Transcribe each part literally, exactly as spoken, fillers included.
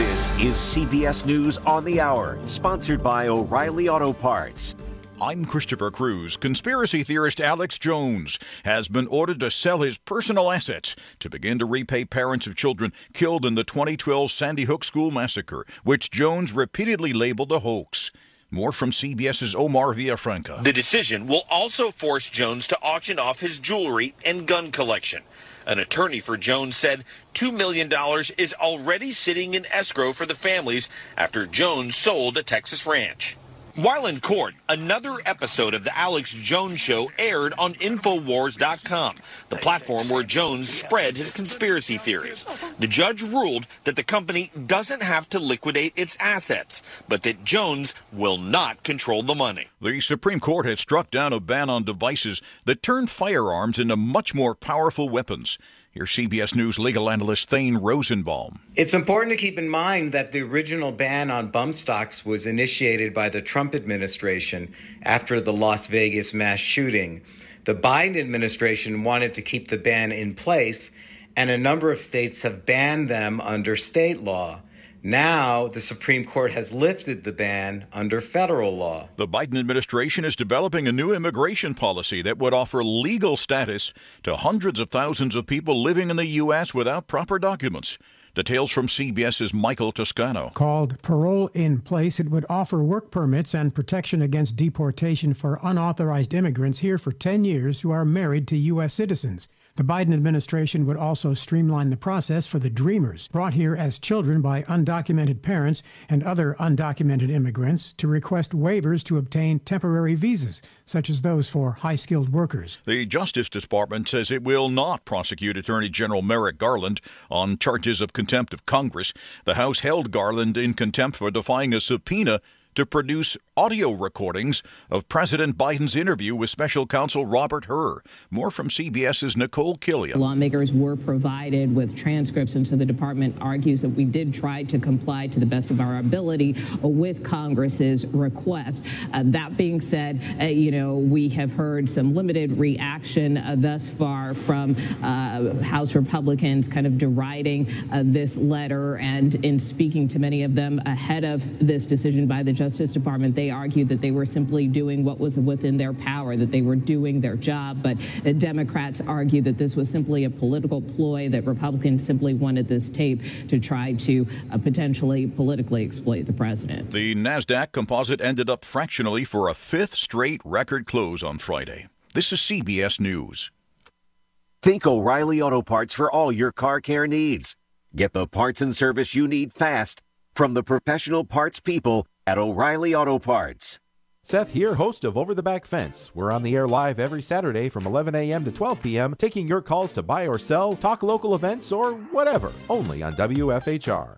This is C B S News on the Hour, sponsored by O'Reilly Auto Parts. I'm Christopher Cruz. Conspiracy theorist Alex Jones has been ordered to sell his personal assets to begin to repay parents of children killed in the twenty twelve Sandy Hook school massacre, which Jones repeatedly labeled a hoax. More from CBS's Omar Villafranca. The decision will also force Jones to auction off his jewelry and gun collection. An attorney for Jones said two million dollars is already sitting in escrow for the families after Jones sold a Texas ranch. While in court, another episode of the Alex Jones Show aired on Infowars dot com, the platform where Jones spread his conspiracy theories. The judge ruled that the company doesn't have to liquidate its assets, but that Jones will not control the money. The Supreme Court has struck down a ban on devices that turn firearms into much more powerful weapons. Here's C B S News legal analyst Thane Rosenbaum. It's important to keep in mind that the original ban on bump stocks was initiated by the Trump administration after the Las Vegas mass shooting. The Biden administration wanted to keep the ban in place, and a number of states have banned them under state law. Now, the Supreme Court has lifted the ban under federal law. The Biden administration is developing a new immigration policy that would offer legal status to hundreds of thousands of people living in the U S without proper documents. Details from CBS's Michael Toscano. Called Parole in Place, it would offer work permits and protection against deportation for unauthorized immigrants here for ten years who are married to U S citizens. The Biden administration would also streamline the process for the Dreamers, brought here as children by undocumented parents and other undocumented immigrants, to request waivers to obtain temporary visas, such as those for high-skilled workers. The Justice Department says it will not prosecute Attorney General Merrick Garland on charges of contempt of Congress. The House held Garland in contempt for defying a subpoena to produce audio recordings of President Biden's interview with Special Counsel Robert Hur. More from CBS's Nicole Killian. Lawmakers were provided with transcripts, and so the department argues that we did try to comply to the best of our ability with Congress's request. Uh, that being said, uh, you know, we have heard some limited reaction uh, thus far from uh, House Republicans kind of deriding uh, this letter, and in speaking to many of them ahead of this decision by the Justice Department, they argued that they were simply doing what was within their power, that they were doing their job. But the Democrats argued that this was simply a political ploy, that Republicans simply wanted this tape to try to uh, potentially politically exploit the president. The NASDAQ composite ended up fractionally for a fifth straight record close on Friday. This is C B S News. Think O'Reilly Auto Parts for all your car care needs. Get the parts and service you need fast from the professional parts people at O'Reilly Auto Parts. Seth here, host of Over the Back Fence. We're on the air live every Saturday from eleven a.m. to twelve p.m., taking your calls to buy or sell, talk local events, or whatever, only on W F H R.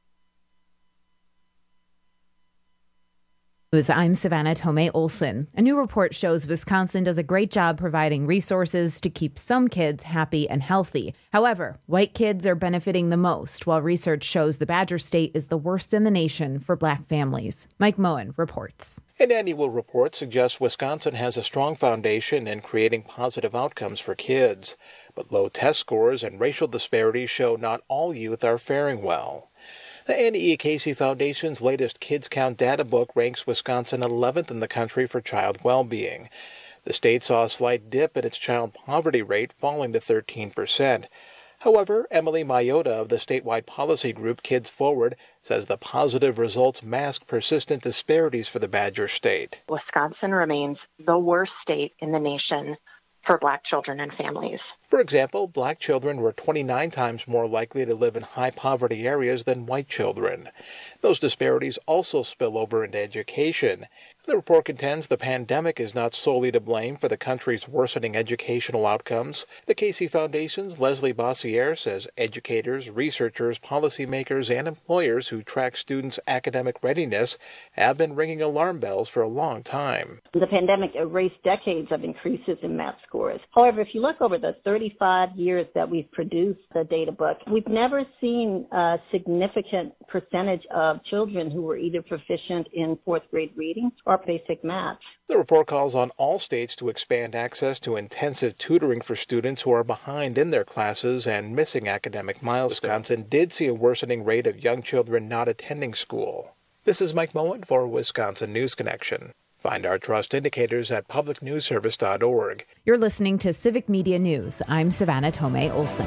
I'm Savannah Tomei Olson. A new report shows Wisconsin does a great job providing resources to keep some kids happy and healthy. However, white kids are benefiting the most, while research shows the Badger State is the worst in the nation for black families. Mike Moen reports. An annual report suggests Wisconsin has a strong foundation in creating positive outcomes for kids. But low test scores and racial disparities show not all youth are faring well. The Annie E. Casey Foundation's latest Kids Count data book ranks Wisconsin eleventh in the country for child well-being. The state saw a slight dip in its child poverty rate, falling to thirteen percent. However, Emily Mayota of the statewide policy group Kids Forward says the positive results mask persistent disparities for the Badger State. Wisconsin remains the worst state in the nation for black children and families. For example, black children were twenty-nine times more likely to live in high-poverty areas than white children. Those disparities also spill over into education. The report contends the pandemic is not solely to blame for the country's worsening educational outcomes. The Casey Foundation's Leslie Bossiere says educators, researchers, policymakers, and employers who track students' academic readiness have been ringing alarm bells for a long time. The pandemic erased decades of increases in math scores. However, if you look over the thirty-five years that we've produced the data book, we've never seen a significant percentage of children who were either proficient in fourth grade reading or basic math. The report calls on all states to expand access to intensive tutoring for students who are behind in their classes and missing academic milestones. Wisconsin did see a worsening rate of young children not attending school. This is Mike Moen for Wisconsin News Connection. Find our trust indicators at public news service dot org. You're listening to Civic Media News. I'm Savannah Tomei Olson.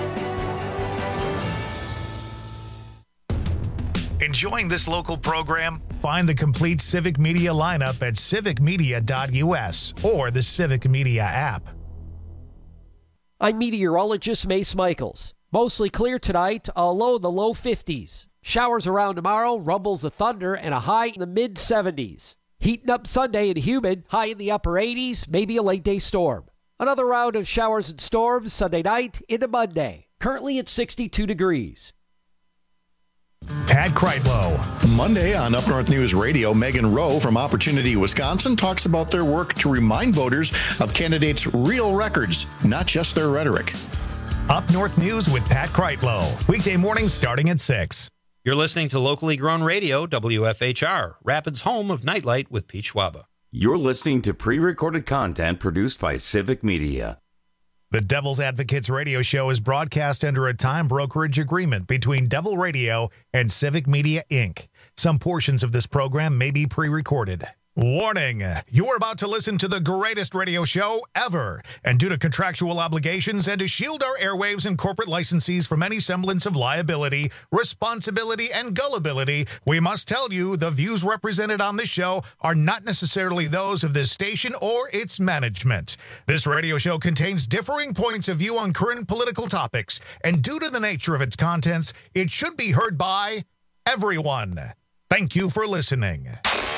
Enjoying this local program? Find the complete Civic Media lineup at civic media dot u s or the Civic Media app. I'm meteorologist Mace Michaels. Mostly clear tonight, a low in the low fifties. Showers around tomorrow, rumbles of thunder, and a high in the mid seventies. Heating up Sunday and humid, high in the upper eighties, maybe a late day storm. Another round of showers and storms Sunday night into Monday. Currently at sixty-two degrees. Pat Kreitlow. Monday on Up North News Radio, Megan Rowe from Opportunity Wisconsin talks about their work to remind voters of candidates' real records, not just their rhetoric. Up North News with Pat Kreitlow. Weekday mornings starting at six. You're listening to locally grown radio, W F H R, Rapids' home of Nightlight with Pete Schwaba. You're listening to pre-recorded content produced by Civic Media. The Devil's Advocates radio show is broadcast under a time brokerage agreement between Devil Radio and Civic Media, Incorporated. Some portions of this program may be pre-recorded. Warning, you're about to listen to the greatest radio show ever. And due to contractual obligations and to shield our airwaves and corporate licensees from any semblance of liability, responsibility, and gullibility, we must tell you the views represented on this show are not necessarily those of this station or its management. This radio show contains differing points of view on current political topics, and due to the nature of its contents, it should be heard by everyone. Thank you for listening.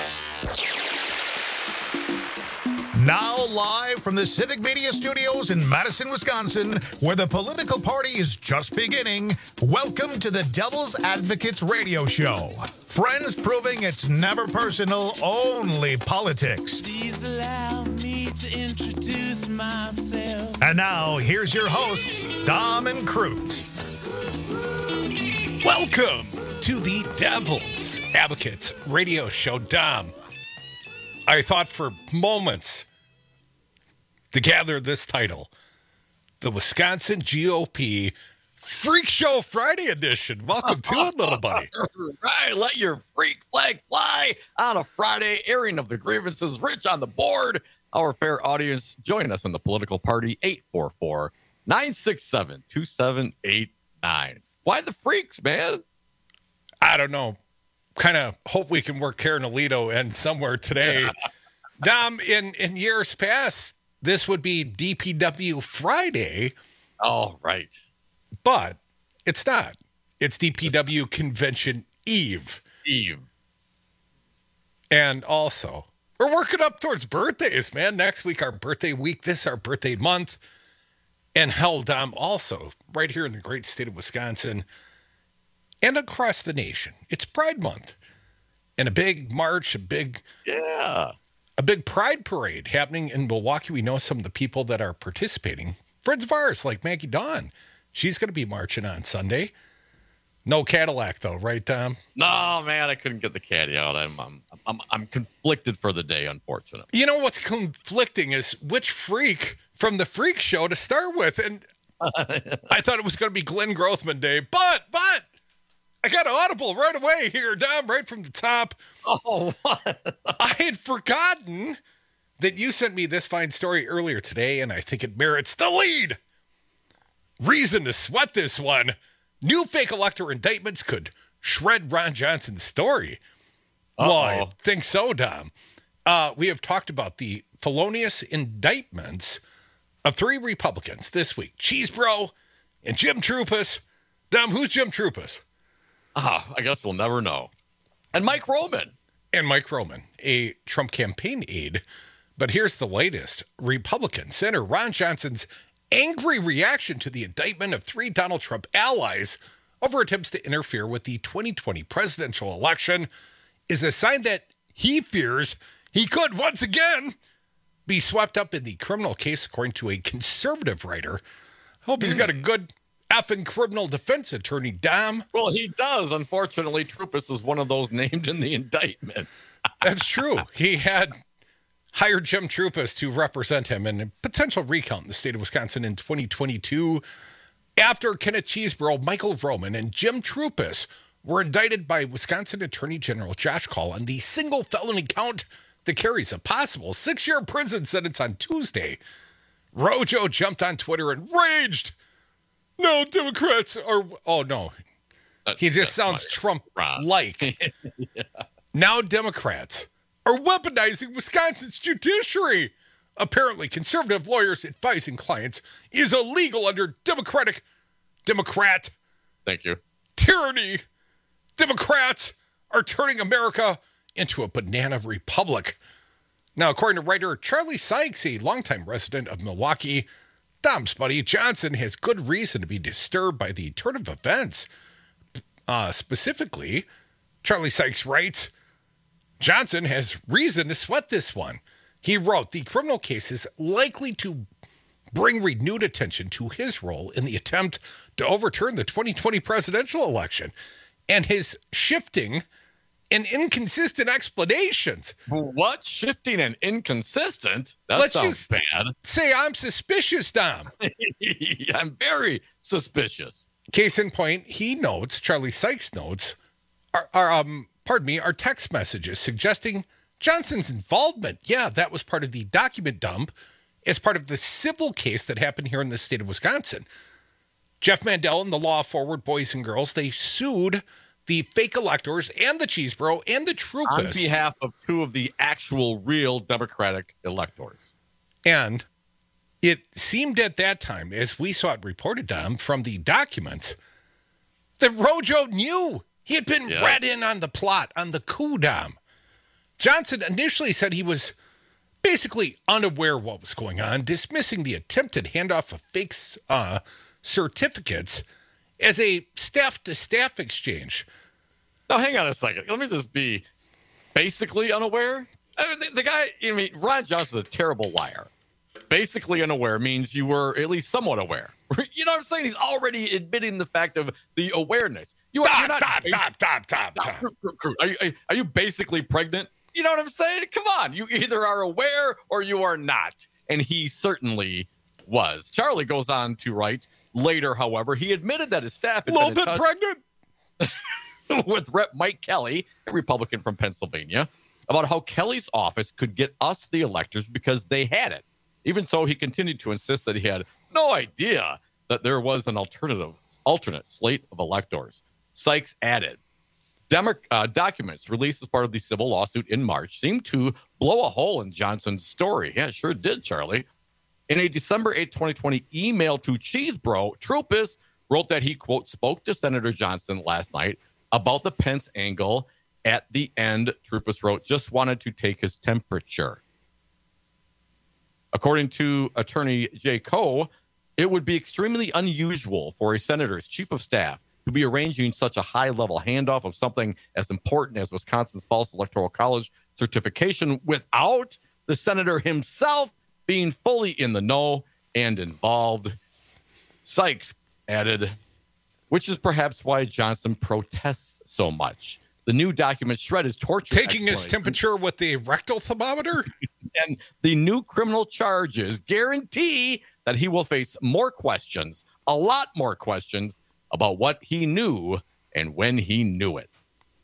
Now live from the Civic Media Studios in Madison, Wisconsin, where the political party is just beginning, welcome to the Devil's Advocates radio show. Friends proving it's never personal, only politics. Please allow me to introduce myself. And now, here's your hosts, Dom and Crute. Welcome to the Devil's Advocates radio show. Dom, I thought for moments to gather this title, the Wisconsin G O P Freak Show Friday edition. Welcome to it, little buddy. Right, let your freak flag fly on a Friday, airing of the grievances. Rich on the board. Our fair audience, join us in the political party, eight four four, nine six seven, two seven eight nine. Why the freaks, man? I don't know. Kind of hope we can work Karen Alito in somewhere today. Dom, in, in years past, this would be D P W Friday. Oh, right. But it's not. It's D P W Convention Eve. Eve. And also, we're working up towards birthdays, man. Next week, our birthday week. This, our birthday month. And hell, Dom, also, right here in the great state of Wisconsin and across the nation, it's Pride Month. And a big march, a big... Yeah. A big pride parade happening in Milwaukee. We know some of the people that are participating. Friends of ours, like Maggie Dawn. She's going to be marching on Sunday. No Cadillac, though, right, Tom? No, man, I couldn't get the caddy out. I'm, I'm, I'm, I'm conflicted for the day, unfortunately. You know what's conflicting is which freak from the Freak Show to start with. And I thought it was going to be Glenn Grothman Day, but, but, I got an audible right away here, Dom, right from the top. Oh, what? I had forgotten that you sent me this fine story earlier today, and I think it merits the lead. Reason to sweat this one. New fake elector indictments could shred Ron Johnson's story. Uh-oh. Well, I think so, Dom. Uh, we have talked about the felonious indictments of three Republicans this week. Cheese Bro and Jim Troupis. Dom, who's Jim Troupis? Ah, I guess we'll never know. And Mike Roman. And Mike Roman, a Trump campaign aide. But here's the latest. Republican Senator Ron Johnson's angry reaction to the indictment of three Donald Trump allies over attempts to interfere with the twenty twenty presidential election is a sign that he fears he could once again be swept up in the criminal case, according to a conservative writer. I hope he's got a good effing criminal defense attorney, Dom. Well, he does. Unfortunately, Troupis is one of those named in the indictment. That's true. He had hired Jim Troupis to represent him in a potential recount in the state of Wisconsin in twenty twenty-two. After Kenneth Chesebro, Michael Roman, and Jim Troupis were indicted by Wisconsin Attorney General Josh Call on the single felony count that carries a possible six-year prison sentence on Tuesday, Rojo jumped on Twitter and raged. No, Democrats are... Oh, no. That's, he just sounds Trump-like. Yeah. Now Democrats are weaponizing Wisconsin's judiciary. Apparently, conservative lawyers advising clients is illegal under Democratic... Democrat... Thank you. Tyranny. Democrats are turning America into a banana republic. Now, according to writer Charlie Sykes, a longtime resident of Milwaukee, Dom's buddy Johnson has good reason to be disturbed by the turn of events. Uh, specifically, Charlie Sykes writes, Johnson has reason to sweat this one. He wrote, the criminal case is likely to bring renewed attention to his role in the attempt to overturn the twenty twenty presidential election and his shifting and inconsistent explanations. What? Shifting and inconsistent? That Let's sounds just bad. Say I'm suspicious, Dom. I'm very suspicious. Case in point, he notes, Charlie Sykes notes, are, are um, pardon me, our text messages suggesting Johnson's involvement. Yeah, that was part of the document dump as part of the civil case that happened here in the state of Wisconsin. Jeff Mandel and the Law Forward Boys and Girls, they sued the fake electors and the Chesebro and the Troupis. On behalf of two of the actual real Democratic electors. And it seemed at that time, as we saw it reported, Dom, from the documents, that Rojo knew. He had been yeah. read in on the plot, on the coup, Dom. Johnson initially said he was basically unaware of what was going on, dismissing the attempted handoff of fake uh, certificates as a staff-to-staff exchange. Now, hang on a second. Let me just be basically unaware. I mean, the, the guy, I mean, Ron Johnson's a terrible liar. Basically unaware means you were at least somewhat aware. You know what I'm saying? He's already admitting the fact of the awareness. You are stop, not stop, stop, stop, stop, stop. Are you, are you basically pregnant? You know what I'm saying? Come on. You either are aware or you are not. And he certainly was. Charlie goes on to write later, however, he admitted that his staff had a little been bit pregnant with Rep Mike Kelly, a Republican from Pennsylvania, about how Kelly's office could get us the electors because they had it. Even so, he continued to insist that he had no idea that there was an alternative, alternate slate of electors. Sykes added, Demo- uh, documents released as part of the civil lawsuit in March seemed to blow a hole in Johnson's story. Yeah, it sure did, Charlie. In a December eighth, twenty twenty email to Chesebro, Troupis wrote that he, quote, spoke to Senator Johnson last night about the Pence angle. At the end, Troupis wrote, just wanted to take his temperature. According to attorney Jay Coe, it would be extremely unusual for a senator's chief of staff to be arranging such a high-level handoff of something as important as Wisconsin's false electoral college certification without the senator himself being fully in the know and involved. Sykes added, which is perhaps why Johnson protests so much. The new document shred his torture. Taking his temperature with the rectal thermometer? And the new criminal charges guarantee that he will face more questions, a lot more questions, about what he knew and when he knew it.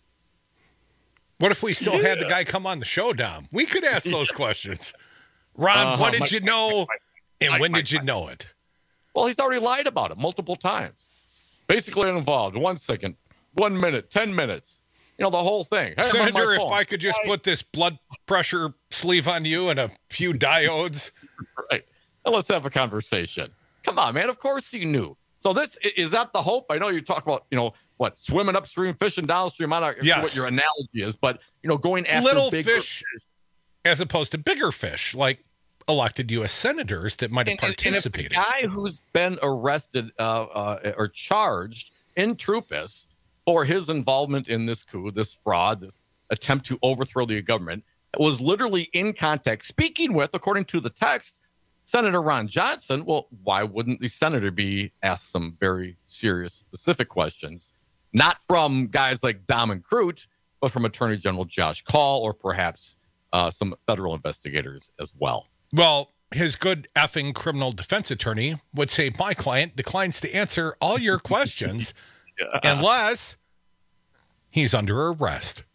What if we still yeah. had the guy come on the show, Dom? We could ask those questions. Ron, uh-huh. what did my, you know, my, my, and my, when did you know it? Well, he's already lied about it multiple times. Basically involved. One second, one minute, ten minutes. You know, the whole thing. Hey, Senator, if I could just I, put this blood pressure sleeve on you and a few diodes. Right. Now let's have a conversation. Come on, man. Of course you knew. So this, is that the hope? I know you talk about, you know, what, swimming upstream, fishing downstream. I don't know yes. what your analogy is, but, you know, going after little bigger fish, fish as opposed to bigger fish, like elected U S senators that might have and, participated. And, and if the guy who's been arrested uh, uh, or charged in Troupis for his involvement in this coup, this fraud, this attempt to overthrow the government, was literally in contact, speaking with, according to the text, Senator Ron Johnson, well, why wouldn't the senator be asked some very serious, specific questions? Not from guys like Dom and Crute, but from Attorney General Josh Kaul or perhaps uh, some federal investigators as well. Well, his good effing criminal defense attorney would say, my client declines to answer all your questions yeah. unless he's under arrest.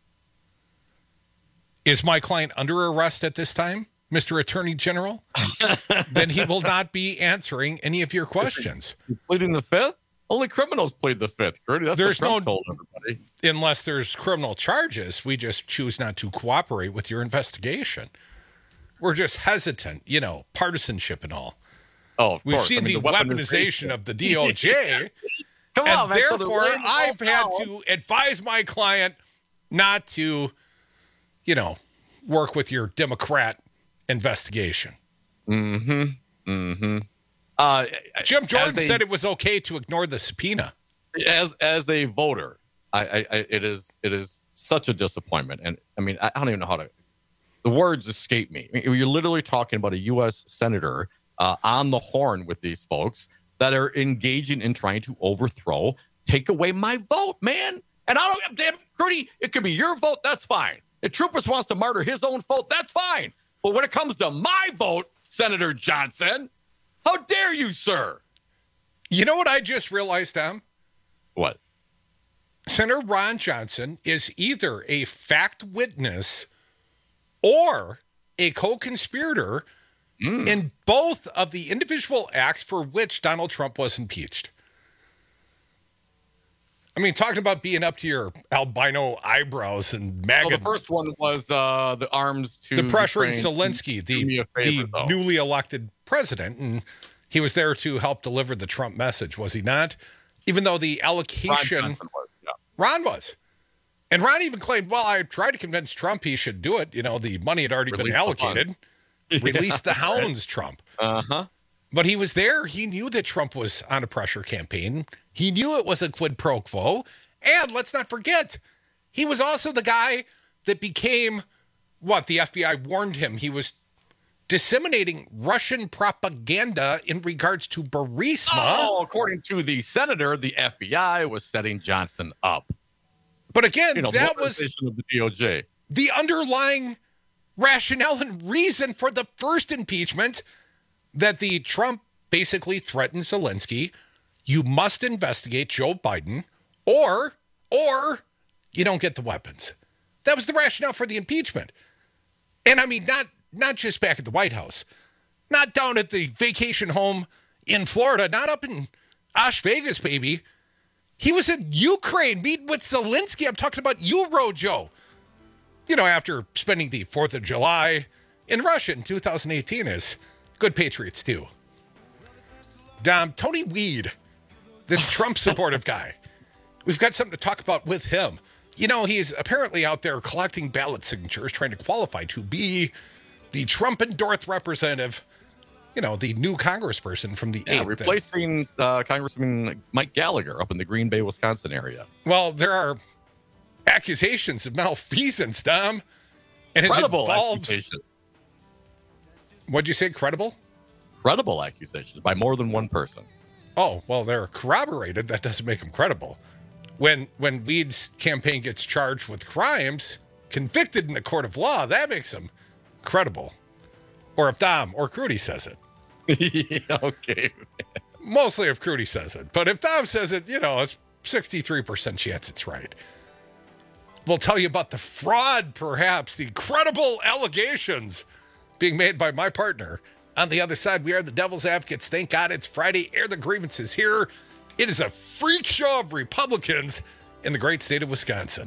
Is my client under arrest at this time, Mister Attorney General? Then he will not be answering any of your questions. He's pleading the fifth? Only criminals plead the fifth, Gertie. That's there's what Trump no, told everybody. Unless there's criminal charges, we just choose not to cooperate with your investigation. We're just hesitant, you know, partisanship and all. Oh, of We've course. seen I mean, the, the weaponization of the D O J. yeah. Come and on, man. therefore, So I've had to advise my client not to, you know, work with your Democrat investigation. Mm-hmm. Mm-hmm. Uh, Jim Jordan a, said it was okay to ignore the subpoena. As as a voter, I, I, I it is it is such a disappointment, and I mean I don't even know how to. The words escape me. I mean, you're literally talking about a U S senator uh, on the horn with these folks that are engaging in trying to overthrow, take away my vote, man. And I don't, damn, Crudy, it could be your vote. That's fine. If Troopers wants to martyr his own vote, that's fine. But when it comes to my vote, Senator Johnson, how dare you, sir? You know what I just realized, Tom? What? Senator Ron Johnson is either a fact witness or a co-conspirator mm. in both of the individual acts for which Donald Trump was impeached. I mean, talking about being up to your albino eyebrows and MAGA. Well, the first one was uh, the arms to... The pressuring Zelensky, the, favor, the newly elected president, and he was there to help deliver the Trump message, was he not? Even though the allocation... Ron was, yeah. Ron was. And Ron even claimed, well, I tried to convince Trump he should do it. You know, the money had already Release been allocated. Release the hounds, Trump. Uh-huh. But he was there. He knew that Trump was on a pressure campaign. He knew it was a quid pro quo. And let's not forget, he was also the guy that became, what, the F B I warned him. He was disseminating Russian propaganda in regards to Burisma. Oh, according to the senator, the F B I was setting Johnson up. But again, you know, that was of the D O J. The underlying rationale and reason for the first impeachment, that the Trump basically threatened Zelensky, you must investigate Joe Biden, or, or you don't get the weapons. That was the rationale for the impeachment. And I mean, not, not just back at the White House, not down at the vacation home in Florida, not up in Las Vegas, baby. He was in Ukraine meeting with Zelensky. I'm talking about Euro Joe. You know, after spending the fourth of July in Russia in two thousand eighteen, as good patriots do. Dom, Tony Weed, this Trump supportive guy. We've got something to talk about with him. You know, he's apparently out there collecting ballot signatures, trying to qualify to be the Trump-endorsed representative, you know, the new congressperson from the yeah, eighth. Replacing uh, Congressman Mike Gallagher up in the Green Bay, Wisconsin area. Well, there are accusations of malfeasance, Dom. And Credible it involves... accusation. What'd you say, credible? Credible accusations by more than one person. Oh, well, they're corroborated. That doesn't make them credible. When when Weed's campaign gets charged with crimes, convicted in the court of law, that makes him credible. Or if Dom or Crudy says it. Okay. Mostly if Crudy says it. But if Dom says it, you know, it's sixty-three percent chance it's right. We'll tell you about the fraud, perhaps, the credible allegations being made by my partner. On the other side, we are the Devil's Advocates. Thank God it's Friday. Air the grievances here. It is a freak show of Republicans in the great state of Wisconsin.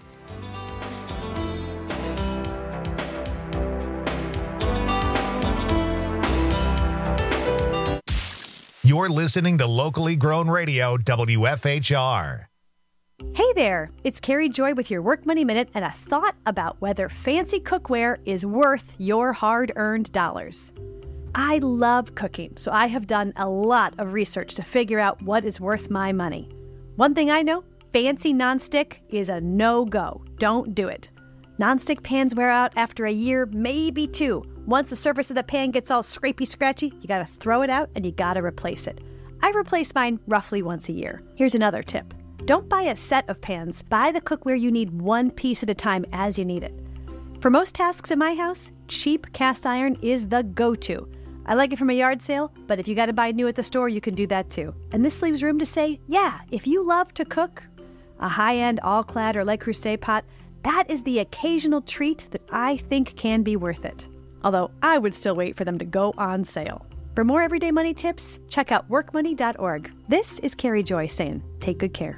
You're listening to Locally Grown Radio, W F H R. Hey there, it's Carrie Joy with your Work Money Minute and a thought about whether fancy cookware is worth your hard-earned dollars. I love cooking, so I have done a lot of research to figure out what is worth my money. One thing I know, fancy nonstick is a no-go. Don't do it. Nonstick pans wear out after a year, maybe two. Once the surface of the pan gets all scrapey scratchy, you gotta throw it out and you gotta replace it. I replace mine roughly once a year. Here's another tip. Don't buy a set of pans. Buy the cookware you need one piece at a time as you need it. For most tasks in my house, cheap cast iron is the go-to. I like it from a yard sale, but if you gotta buy new at the store, you can do that too. And this leaves room to say, yeah, if you love to cook, a high-end all-clad or Le Creuset pot, that is the occasional treat that I think can be worth it. Although I would still wait for them to go on sale. For more everyday money tips, check out work money dot org. This is Carrie Joy saying, take good care.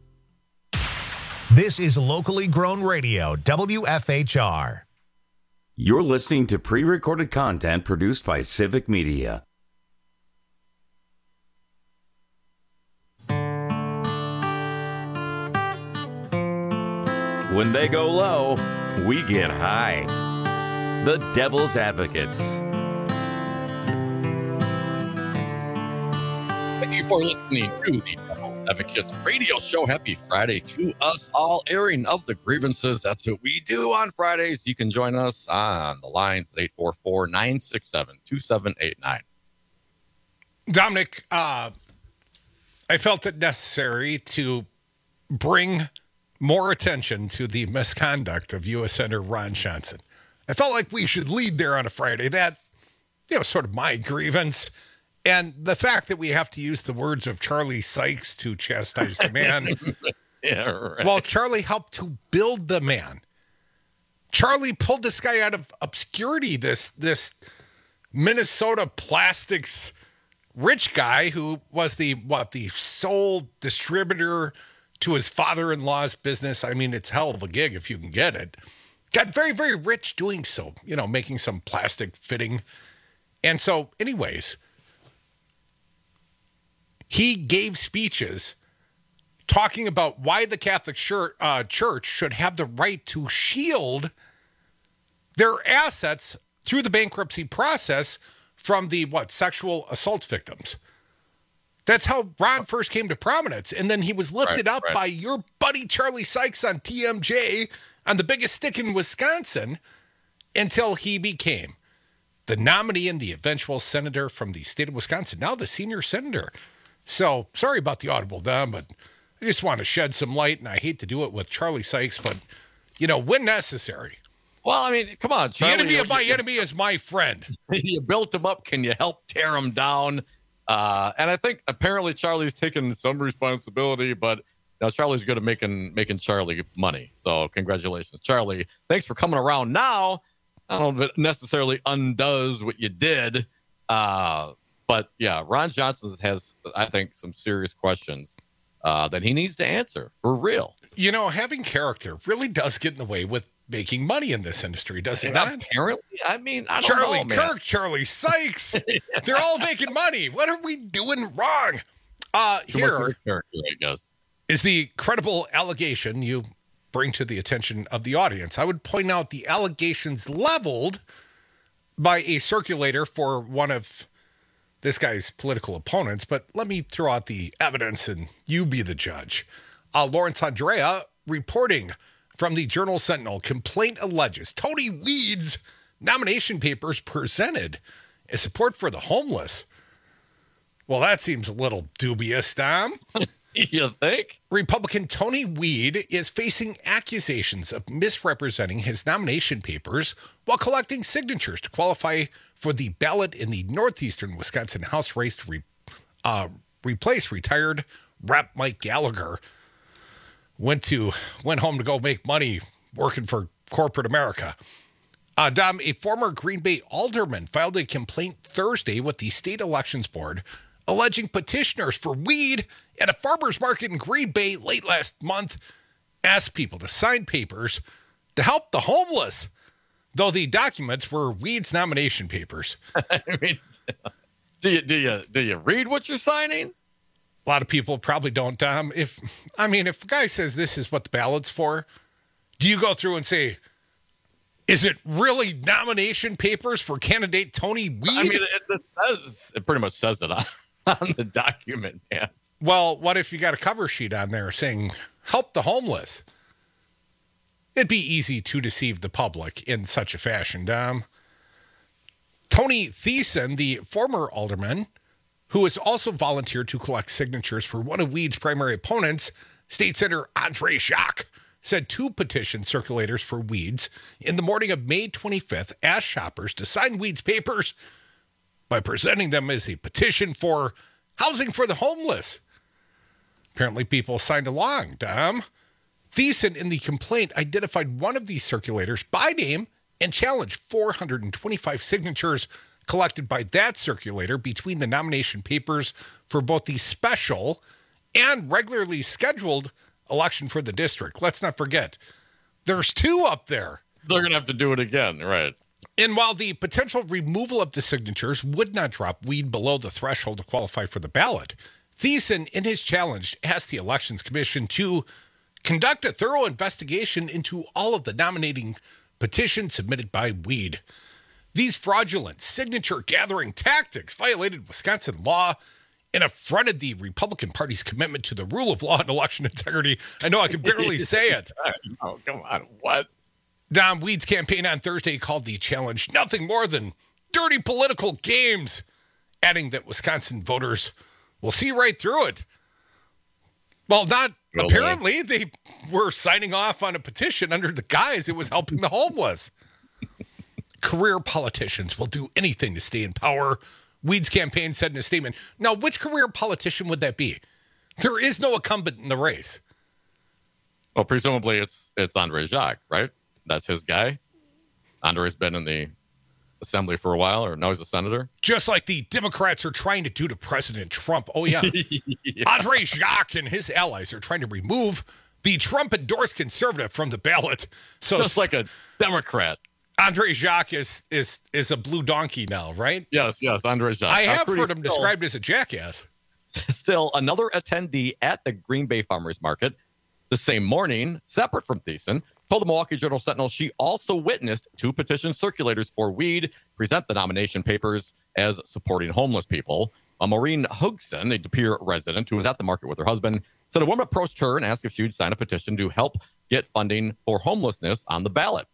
This is locally grown radio, W F H R. You're listening to pre-recorded content produced by Civic Media. When they go low, we get high. The Devil's Advocates. Thank you for listening to the Devil's Advocates radio show. Happy Friday to us all. Airing of the grievances. That's what we do on Fridays. You can join us on the lines at eight four four, nine six seven, two seven eight nine. Dominic, uh, I felt it necessary to bring more attention to the misconduct of U S Senator Ron Johnson. I felt like we should lead there on a Friday. That, you know, sort of my grievance. And the fact that we have to use the words of Charlie Sykes to chastise the man. Yeah, right. Well, Charlie helped to build the man. Charlie pulled this guy out of obscurity, this, this Minnesota plastics rich guy who was the, what, the sole distributor to his father-in-law's business. I mean, it's hell of a gig if you can get it. Got very, very rich doing so, you know, making some plastic fitting. And so, anyways, he gave speeches talking about why the Catholic Church, uh, Church should have the right to shield their assets through the bankruptcy process from the, what, sexual assault victims. That's how Ron first came to prominence. And then he was lifted right, up right. by your buddy Charlie Sykes on T M J on the biggest stick in Wisconsin until he became the nominee and the eventual senator from the state of Wisconsin, now the senior senator. So sorry about the audible, Dom, but I just want to shed some light, and I hate to do it with Charlie Sykes, but, you know, when necessary. Well, I mean, come on, Charlie. The enemy of my enemy is my friend. You built him up. Can you help tear him down? Uh, and I think apparently Charlie's taken some responsibility, but now Charlie's good at making making Charlie money. So congratulations, Charlie. Thanks for coming around now. I don't know if it necessarily undoes what you did. Uh, but yeah, Ron Johnson has, I think, some serious questions uh, that he needs to answer for real. You know, having character really does get in the way with making money in this industry, does it not? Apparently, I mean, I don't Charlie know, man. Kirk, Charlie Sykes, they're all making money. What are we doing wrong? Uh, Too here much character, I guess. Is the credible allegation you bring to the attention of the audience. I would point out the allegations leveled by a circulator for one of this guy's political opponents, but let me throw out the evidence and you be the judge. Uh, Lawrence Andrea reporting from the Journal Sentinel, complaint alleges Tony Weed's nomination papers presented as support for the homeless. Well, that seems a little dubious, Tom. You think? Republican Tony Weed is facing accusations of misrepresenting his nomination papers while collecting signatures to qualify for the ballot in the northeastern Wisconsin House race to re- uh, replace retired Rep Mike Gallagher. Went to went home to go make money working for corporate America. Uh, Dom, a former Green Bay alderman filed a complaint Thursday with the state elections board alleging petitioners for weed at a farmer's market in Green Bay late last month asked people to sign papers to help the homeless, though the documents were Weed's nomination papers. I mean, do you do you do you read what you're signing? A lot of people probably don't, Tom. If I mean, if a guy says this is what the ballot's for, do you go through and say, is it really nomination papers for candidate Tony Weed? I mean, it, it says it pretty much says it on, on the document, man. Well, what if you got a cover sheet on there saying, help the homeless? It'd be easy to deceive the public in such a fashion, Dom. Tony Thiessen, the former alderman, who has also volunteered to collect signatures for one of Weed's primary opponents, State Senator Andre Jacques, said two petition circulators for Weeds in the morning of May twenty-fifth asked shoppers to sign Weeds papers by presenting them as a petition for housing for the homeless. Apparently people signed along, Dom. Thiessen in the complaint identified one of these circulators by name and challenged four hundred twenty-five signatures collected by that circulator between the nomination papers for both the special and regularly scheduled election for the district. Let's not forget, there's two up there. They're going to have to do it again, right? And while the potential removal of the signatures would not drop Weed below the threshold to qualify for the ballot, Thiessen, in his challenge, asked the Elections Commission to conduct a thorough investigation into all of the nominating petitions submitted by Weed. These fraudulent signature-gathering tactics violated Wisconsin law and affronted the Republican Party's commitment to the rule of law and election integrity. I know I can barely say it. Oh, come on. What? Dom, Weed's campaign on Thursday called the challenge nothing more than dirty political games, adding that Wisconsin voters will see right through it. Well, not well, apparently. Man. They were signing off on a petition under the guise it was helping the homeless. Career politicians will do anything to stay in power, Weed's campaign said in a statement. Now, which career politician would that be? There is no incumbent in the race. Well, presumably it's it's Andre Jacques, right? That's his guy. Andre's been in the assembly for a while, or now he's a senator. Just like the Democrats are trying to do to President Trump. Oh, yeah. yeah. Andre Jacques and his allies are trying to remove the Trump-endorsed conservative from the ballot. So Just like a Democrat. Andre Jacques is is is a blue donkey now, right? Yes, yes, Andre Jacques. I have heard him still, described as a jackass. Still, another attendee at the Green Bay Farmers Market the same morning, separate from Thiessen, told the Milwaukee Journal Sentinel she also witnessed two petition circulators for Weed present the nomination papers as supporting homeless people. Uh, Maureen Hugson, a De Pere resident who was at the market with her husband, said a woman approached her and asked if she would sign a petition to help get funding for homelessness on the ballot.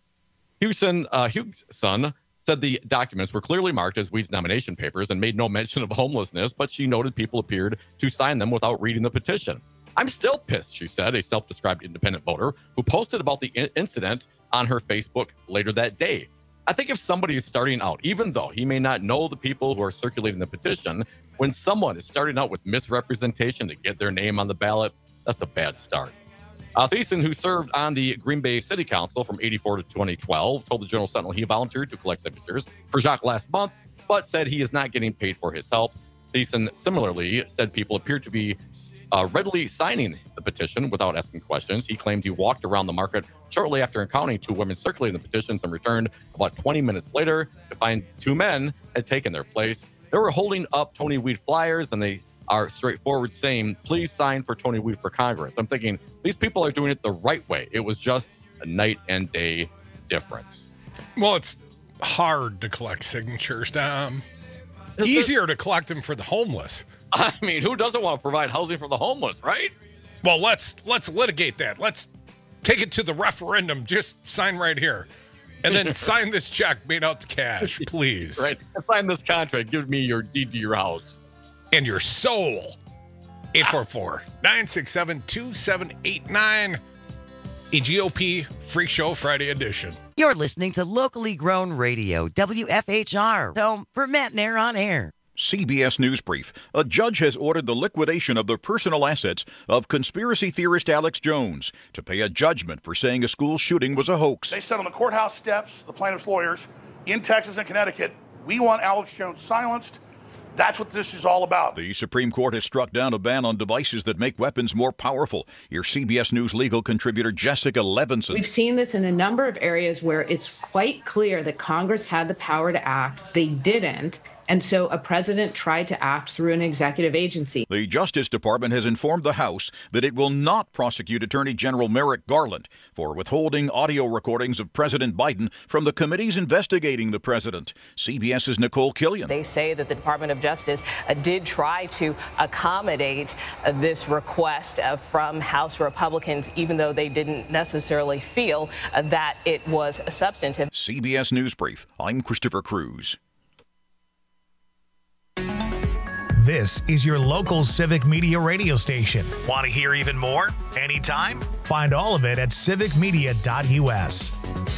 Hugson, uh, Hugson said the documents were clearly marked as Weed's nomination papers and made no mention of homelessness, but she noted people appeared to sign them without reading the petition. I'm still pissed, she said, a self-described independent voter who posted about the in- incident on her Facebook later that day. I think if somebody is starting out, even though he may not know the people who are circulating the petition, when someone is starting out with misrepresentation to get their name on the ballot, that's a bad start. Uh, Thiessen, who served on the Green Bay City Council from eighty-four to twenty twelve, told the Journal Sentinel he volunteered to collect signatures for Jacques last month, but said he is not getting paid for his help. Thiessen similarly said people appeared to be uh, readily signing the petition without asking questions. He claimed he walked around the market shortly after encountering two women circulating the petitions and returned about twenty minutes later to find two men had taken their place. They were holding up Tony Weed flyers, and they are straightforward saying, please sign for Tony Weed for Congress. I'm thinking, these people are doing it the right way. It was just a night and day difference. Well, it's hard to collect signatures, Dom. Easier to collect them for the homeless. I mean, who doesn't want to provide housing for the homeless, right? Well, let's let's litigate that. Let's take it to the referendum. Just sign right here. And then sign this check made out to cash, please. Right. Sign this contract. Give me your deed to your house. And your soul. eight four four, nine six seven, two seven eight nine. A G O P Freak Show Friday edition. You're listening to locally grown radio, W F H R, home for Matt Nair on air. C B S News Brief. A judge has ordered the liquidation of the personal assets of conspiracy theorist Alex Jones to pay a judgment for saying a school shooting was a hoax. They said on the courthouse steps, the plaintiff's lawyers, in Texas and Connecticut, we want Alex Jones silenced. That's what this is all about. The Supreme Court has struck down a ban on devices that make weapons more powerful. Your C B S News legal contributor, Jessica Levinson. We've seen this in a number of areas where it's quite clear that Congress had the power to act. They didn't. And so a president tried to act through an executive agency. The Justice Department has informed the House that it will not prosecute Attorney General Merrick Garland for withholding audio recordings of President Biden from the committees investigating the president. CBS's Nicole Killian. They say that the Department of Justice uh, did try to accommodate uh, this request uh, from House Republicans, even though they didn't necessarily feel uh, that it was substantive. C B S News Brief. I'm Christopher Cruz. This is your local Civic Media radio station. Want to hear even more? Anytime? Find all of it at civic media dot u s.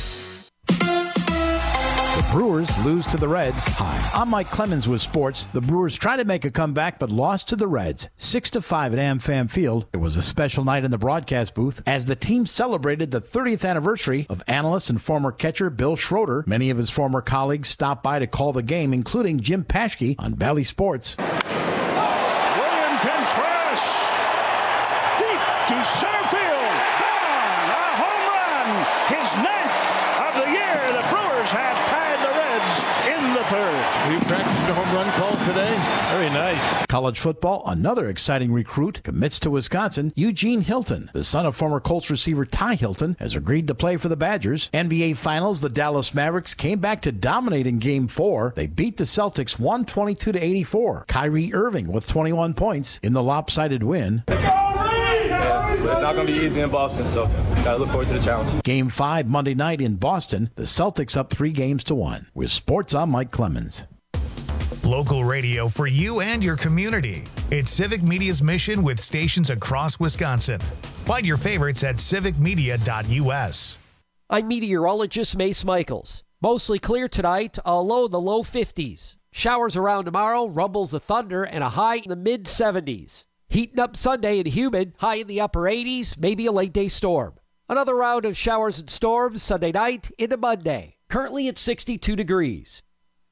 The Brewers lose to the Reds. Hi, I'm Mike Clemens with sports. The Brewers tried to make a comeback but lost to the Reds, six to five at AmFam Field. It was a special night in the broadcast booth as the team celebrated the thirtieth anniversary of analyst and former catcher Bill Schroeder. Many of his former colleagues stopped by to call the game, including Jim Paschke on Bally Sports. William Contreras, deep to center field. Gone, a home run, his ninth of the year. The Brewers have tied the Reds in the third. We practiced a home run call today. Very nice. College football, another exciting recruit commits to Wisconsin. Eugene Hilton, the son of former Colts receiver Ty Hilton, has agreed to play for the Badgers. N B A Finals, the Dallas Mavericks came back to dominate in Game four. They beat the Celtics one twenty-two to eighty-four. Kyrie Irving with twenty-one points in the lopsided win. Yeah, but it's not going to be easy in Boston, so gotta look forward to the challenge. Game five Monday night in Boston. The Celtics up three games to one. With sports, I'm Mike Clemens. Local radio for you and your community. It's Civic Media's mission with stations across Wisconsin. Find your favorites at civic media dot u s. I'm meteorologist Mace Michaels. Mostly clear tonight, although the low fifties. Showers around tomorrow, rumbles of thunder, and a high in the mid seventies. Heating up Sunday and humid, high in the upper eighties, maybe a late day storm. Another round of showers and storms Sunday night into Monday. Currently at sixty-two degrees.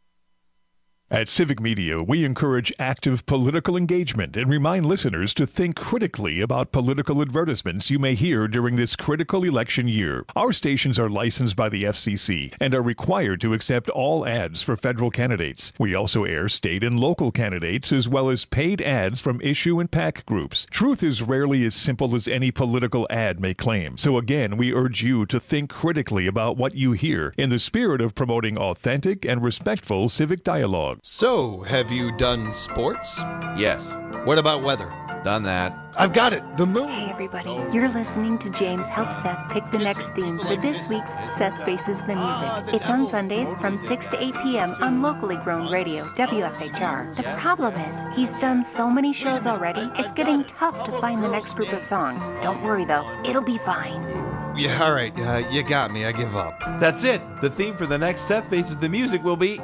At Civic Media, we encourage active political engagement and remind listeners to think critically about political advertisements you may hear during this critical election year. Our stations are licensed by the F C C and are required to accept all ads for federal candidates. We also air state and local candidates as well as paid ads from issue and PAC groups. Truth is rarely as simple as any political ad may claim. So again, we urge you to think critically about what you hear in the spirit of promoting authentic and respectful civic dialogue. So, have you done sports? Yes. What about weather? Done that. I've got it. The moon. Hey, everybody. You're listening to James help Seth pick the next theme for this week's Seth Faces the Music. It's on Sundays from six to eight p.m. on locally grown radio, W F H R. The problem is, he's done so many shows already, it's getting tough to find the next group of songs. Don't worry, though. It'll be fine. Yeah, all right. Uh, you got me. I give up. That's it. The theme for the next Seth Faces the Music will be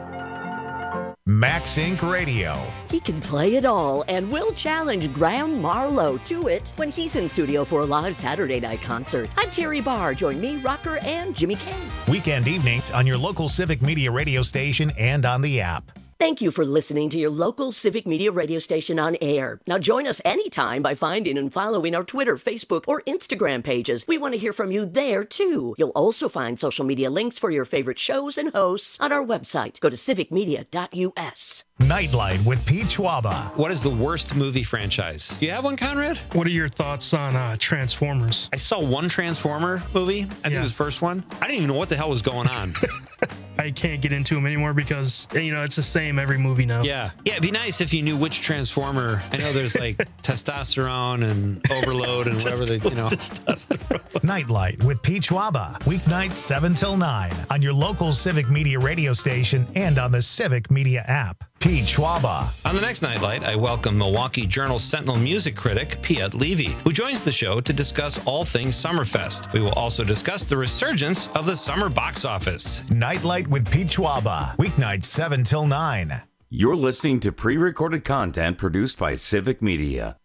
Max Incorporated. Radio. He can play it all, and will challenge Graham Marlowe to it when he's in studio for a live Saturday night concert. I'm Terry Barr. Join me, Rocker, and Jimmy Kane. Weekend evenings on your local Civic Media radio station and on the app. Thank you for listening to your local Civic Media radio station on air. Now join us anytime by finding and following our Twitter, Facebook, or Instagram pages. We want to hear from you there, too. You'll also find social media links for your favorite shows and hosts on our website. Go to civic media dot u s. Nightlight with Pete Schwaba. What is the worst movie franchise? Do you have one, Conrad? What are your thoughts on uh, Transformers? I saw one Transformer movie. I think Yeah. it was the first one. I didn't even know what the hell was going on. I can't get into them anymore because, you know, it's the same every movie now. Yeah. Yeah, it'd be nice if you knew which Transformer. I know there's like testosterone and overload and whatever they, you know. Nightlight with Pete Schwaba. Weeknights seven till nine on your local Civic Media radio station and on the Civic Media app. Pete Schwaba. On the next Nightlight, I welcome Milwaukee Journal Sentinel music critic Piet Levy, who joins the show to discuss all things Summerfest. We will also discuss the resurgence of the summer box office. Nightlight with Pete Schwaba. Weeknights seven till nine. You're listening to pre-recorded content produced by Civic Media.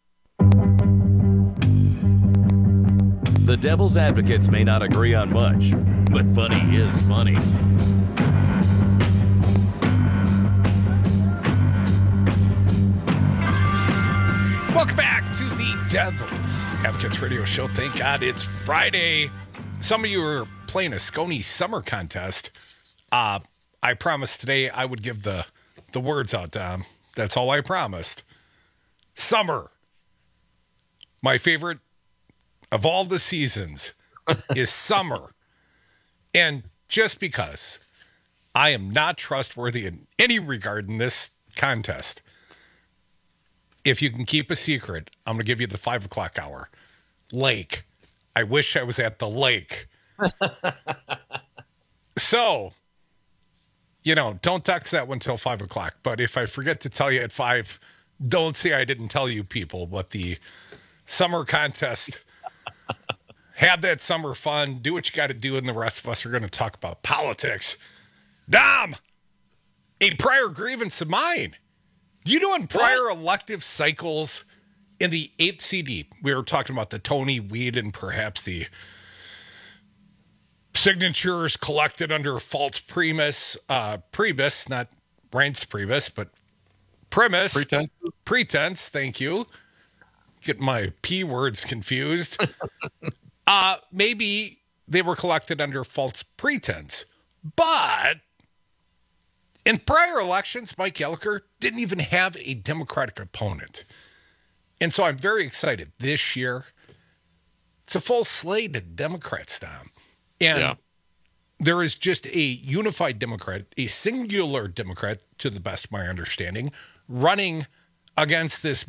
The Devil's Advocates may not agree on much, but funny is funny. Welcome back to the Devil's Advocates Radio Show. Thank God it's Friday. Some of you are playing a Scony Summer Contest. Uh, I promised today I would give the, the words out, Dom. That's all I promised. Summer. My favorite of all the seasons is summer. And just because I am not trustworthy in any regard in this contest, if you can keep a secret, I'm going to give you the five o'clock hour. Lake. I wish I was at the lake. So, you know, don't text that one till five o'clock. But if I forget to tell you at five, Don't say I didn't tell you people, but the summer contest, have that summer fun, do what you got to do, and the rest of us are going to talk about politics. Dom, a prior grievance of mine. You know, in prior what? elective cycles in the eighth C D, we were talking about the Tony Weed and perhaps the signatures collected under false premise, uh, premise, not Reince Priebus, but premise. Pretense. Pretense, thank you. Get my P words confused. uh, maybe they were collected under false pretense. But in prior elections, Mike Yelliker didn't even have a Democratic opponent. And so I'm very excited this year. It's a full slate of Democrats, Tom. And yeah. there is just a unified Democrat, a singular Democrat, to the best of my understanding, running against this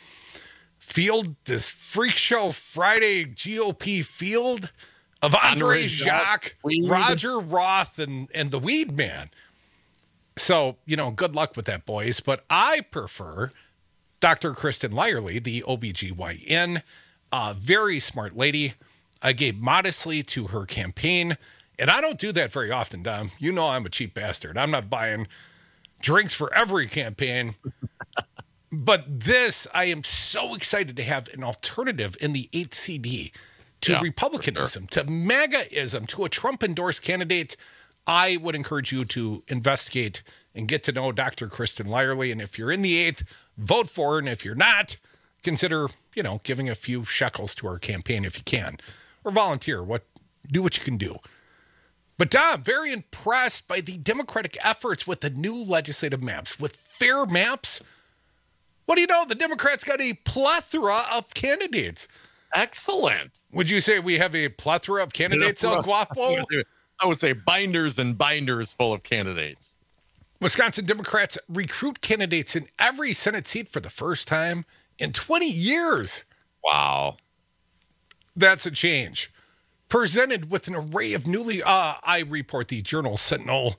field, this freak show Friday G O P field of Andre Jacques, Roger Roth, and, and the Weed Man. So, you know, good luck with that, boys. But I prefer Doctor Kristen Lyerly, the O B G Y N, a very smart lady. I gave modestly to her campaign, and I don't do that very often, Dom. You know I'm a cheap bastard. I'm not buying drinks for every campaign. But this, I am so excited to have an alternative in the eighth C D to yeah, Republicanism, sure. to MAGA-ism, to a Trump-endorsed candidate. I would encourage you to investigate and get to know Doctor Kristen Lyerly. And if you're in the eighth, vote for her. And if you're not, consider, you know, giving a few shekels to our campaign if you can. Or volunteer. What, do what you can do. But Dom, very impressed by the Democratic efforts with the new legislative maps. With fair maps, what do you know? The Democrats got a plethora of candidates. Excellent. Would you say we have a plethora of candidates, El Guapo? I would, say, I would say binders and binders full of candidates. Wisconsin Democrats recruit candidates in every Senate seat for the first time in twenty years. Wow. That's a change. Presented with an array of newly, uh, I report the Journal Sentinel.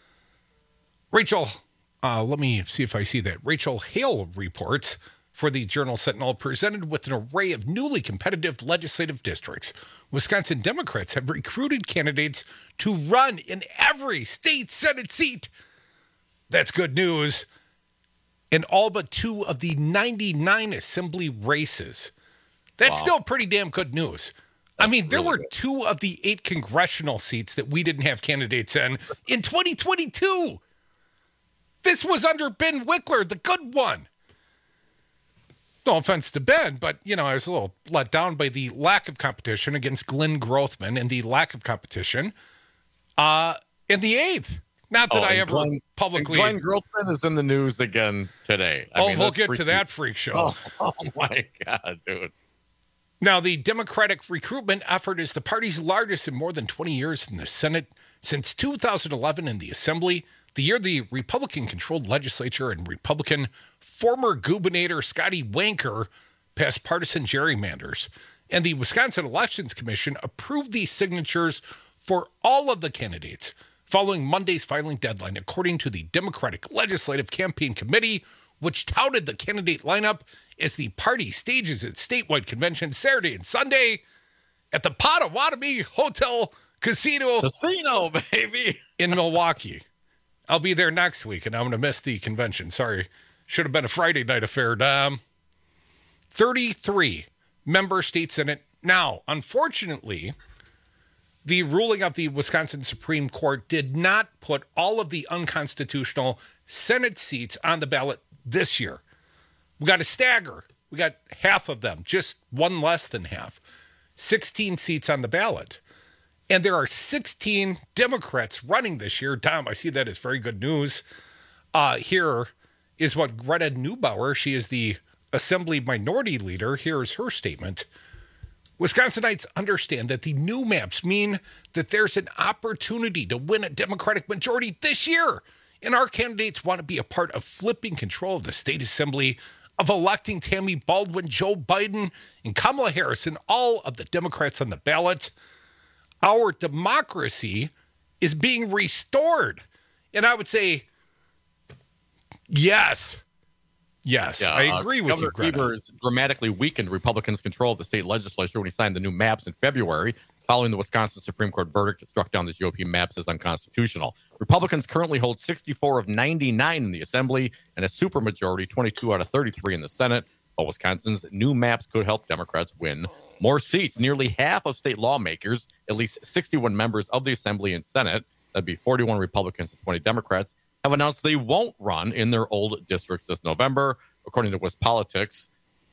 Rachel, uh, let me see if I see that. Rachel Hale reports for the Journal Sentinel, presented with an array of newly competitive legislative districts. Wisconsin Democrats have recruited candidates to run in every state Senate seat. That's good news. In all but two of the ninety-nine assembly races. That's wow. still pretty damn good news. That's I mean, there really were good. two of the eight congressional seats that we didn't have candidates in in twenty twenty-two. This was under Ben Wickler, the good one. No offense to Ben, but, you know, I was a little let down by the lack of competition against Glenn Grothman and the lack of competition uh, in the eighth. Not that oh, I ever Glenn, publicly... Glenn Grothman is in the news again today. I oh, mean, we'll get freaky. to that freak show. Oh, oh, my God, dude. Now, the Democratic recruitment effort is the party's largest in more than twenty years in the Senate. Since two thousand eleven in the Assembly, the year the Republican-controlled legislature and Republican former gubernator Scotty Wanker passed partisan gerrymanders, and the Wisconsin Elections Commission approved these signatures for all of the candidates following Monday's filing deadline, according to the Democratic Legislative Campaign Committee, which touted the candidate lineup as the party stages its statewide convention Saturday and Sunday at the Potawatomi Hotel Casino, Casino, baby, in Milwaukee. I'll be there next week, and I'm going to miss the convention. Sorry. Should have been a Friday night affair, Dom. thirty-three member state Senate. Now, unfortunately, the ruling of the Wisconsin Supreme Court did not put all of the unconstitutional Senate seats on the ballot this year. We got a stagger. We got half of them, just one less than half. sixteen seats on the ballot. And there are sixteen Democrats running this year. Tom, I see that as very good news. Uh, here is what Greta Neubauer, she is the Assembly Minority Leader. Here is her statement. Wisconsinites understand that the new maps mean that there's an opportunity to win a Democratic majority this year. And our candidates want to be a part of flipping control of the state assembly, of electing Tammy Baldwin, Joe Biden, and Kamala Harris, and all of the Democrats on the ballot. Our democracy is being restored. And I would say, yes, Yes, Yeah, I agree uh, with Governor you, Greta. Evers dramatically weakened Republicans' control of the state legislature when he signed the new maps in February, following the Wisconsin Supreme Court verdict that struck down the G O P maps as unconstitutional. Republicans currently hold sixty-four of ninety-nine in the Assembly and a supermajority, twenty-two out of thirty-three in the Senate. But Wisconsin's new maps could help Democrats win more seats. Nearly half of state lawmakers, at least sixty-one members of the Assembly and Senate, that'd be forty-one Republicans and twenty Democrats, have announced they won't run in their old districts this November, according to WisPolitics.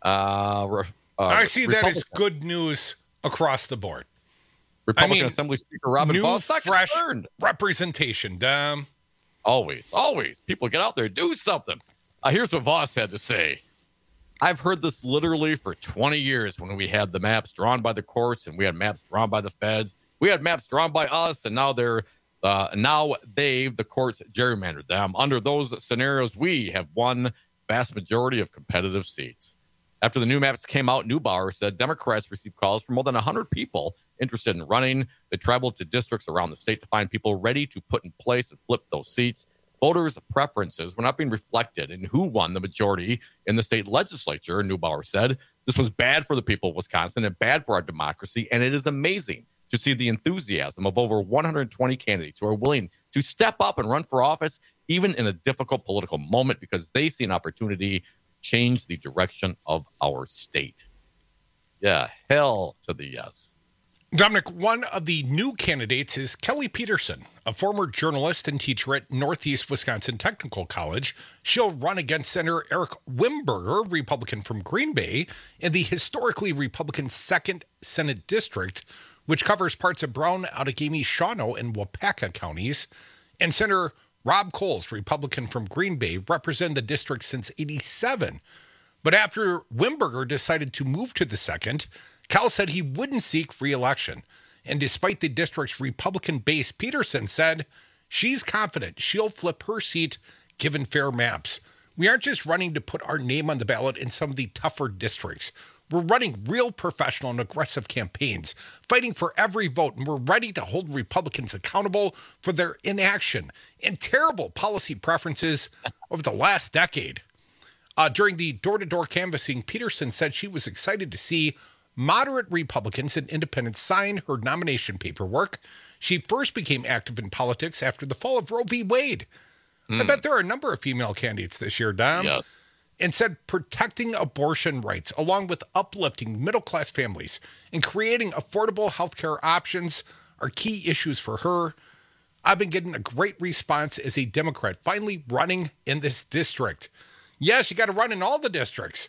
Uh, uh, I see that as Republican- good news across the board. Republican I mean, Assembly Speaker Robin new, Voss not fresh concerned. representation, Dom. Always, always. People get out there, do something. Uh, here's what Voss had to say. I've heard this literally for twenty years when we had the maps drawn by the courts and we had maps drawn by the feds. We had maps drawn by us, and now they're uh, now they've the courts gerrymandered them. Under those scenarios, we have won vast majority of competitive seats. After the new maps came out, Neubauer said Democrats received calls from more than one hundred people interested in running. They traveled to districts around the state to find people ready to put in place and flip those seats. Voters' preferences were not being reflected in who won the majority in the state legislature, Neubauer said. This was bad for the people of Wisconsin and bad for our democracy, and it is amazing to see the enthusiasm of over one hundred twenty candidates who are willing to step up and run for office, even in a difficult political moment, because they see an opportunity to change the direction of our state. Yeah, hell to the yes. Dominic, one of the new candidates is Kelly Peterson, a former journalist and teacher at Northeast Wisconsin Technical College. She'll run against Senator Eric Wimberger, Republican from Green Bay, in the historically Republican second Senate District, which covers parts of Brown, Outagamie, Shawano, and Wapaka counties. And Senator Rob Coles, Republican from Green Bay, represented the district since eighty-seven. But after Wimberger decided to move to the second, Cal said he wouldn't seek re-election. And despite the district's Republican base, Peterson said she's confident she'll flip her seat given fair maps. We aren't just running to put our name on the ballot in some of the tougher districts. We're running real professional and aggressive campaigns, fighting for every vote, and we're ready to hold Republicans accountable for their inaction and terrible policy preferences over the last decade. Uh, during the door-to-door canvassing, Peterson said she was excited to see moderate Republicans and independents sign her nomination paperwork. She first became active in politics after the fall of Roe v. Wade. Mm. I bet there are a number of female candidates this year, Dom. Yes. And said protecting abortion rights, along with uplifting middle-class families and creating affordable health care options, are key issues for her. I've been getting a great response as a Democrat, finally running in this district. Yes, you got to run in all the districts.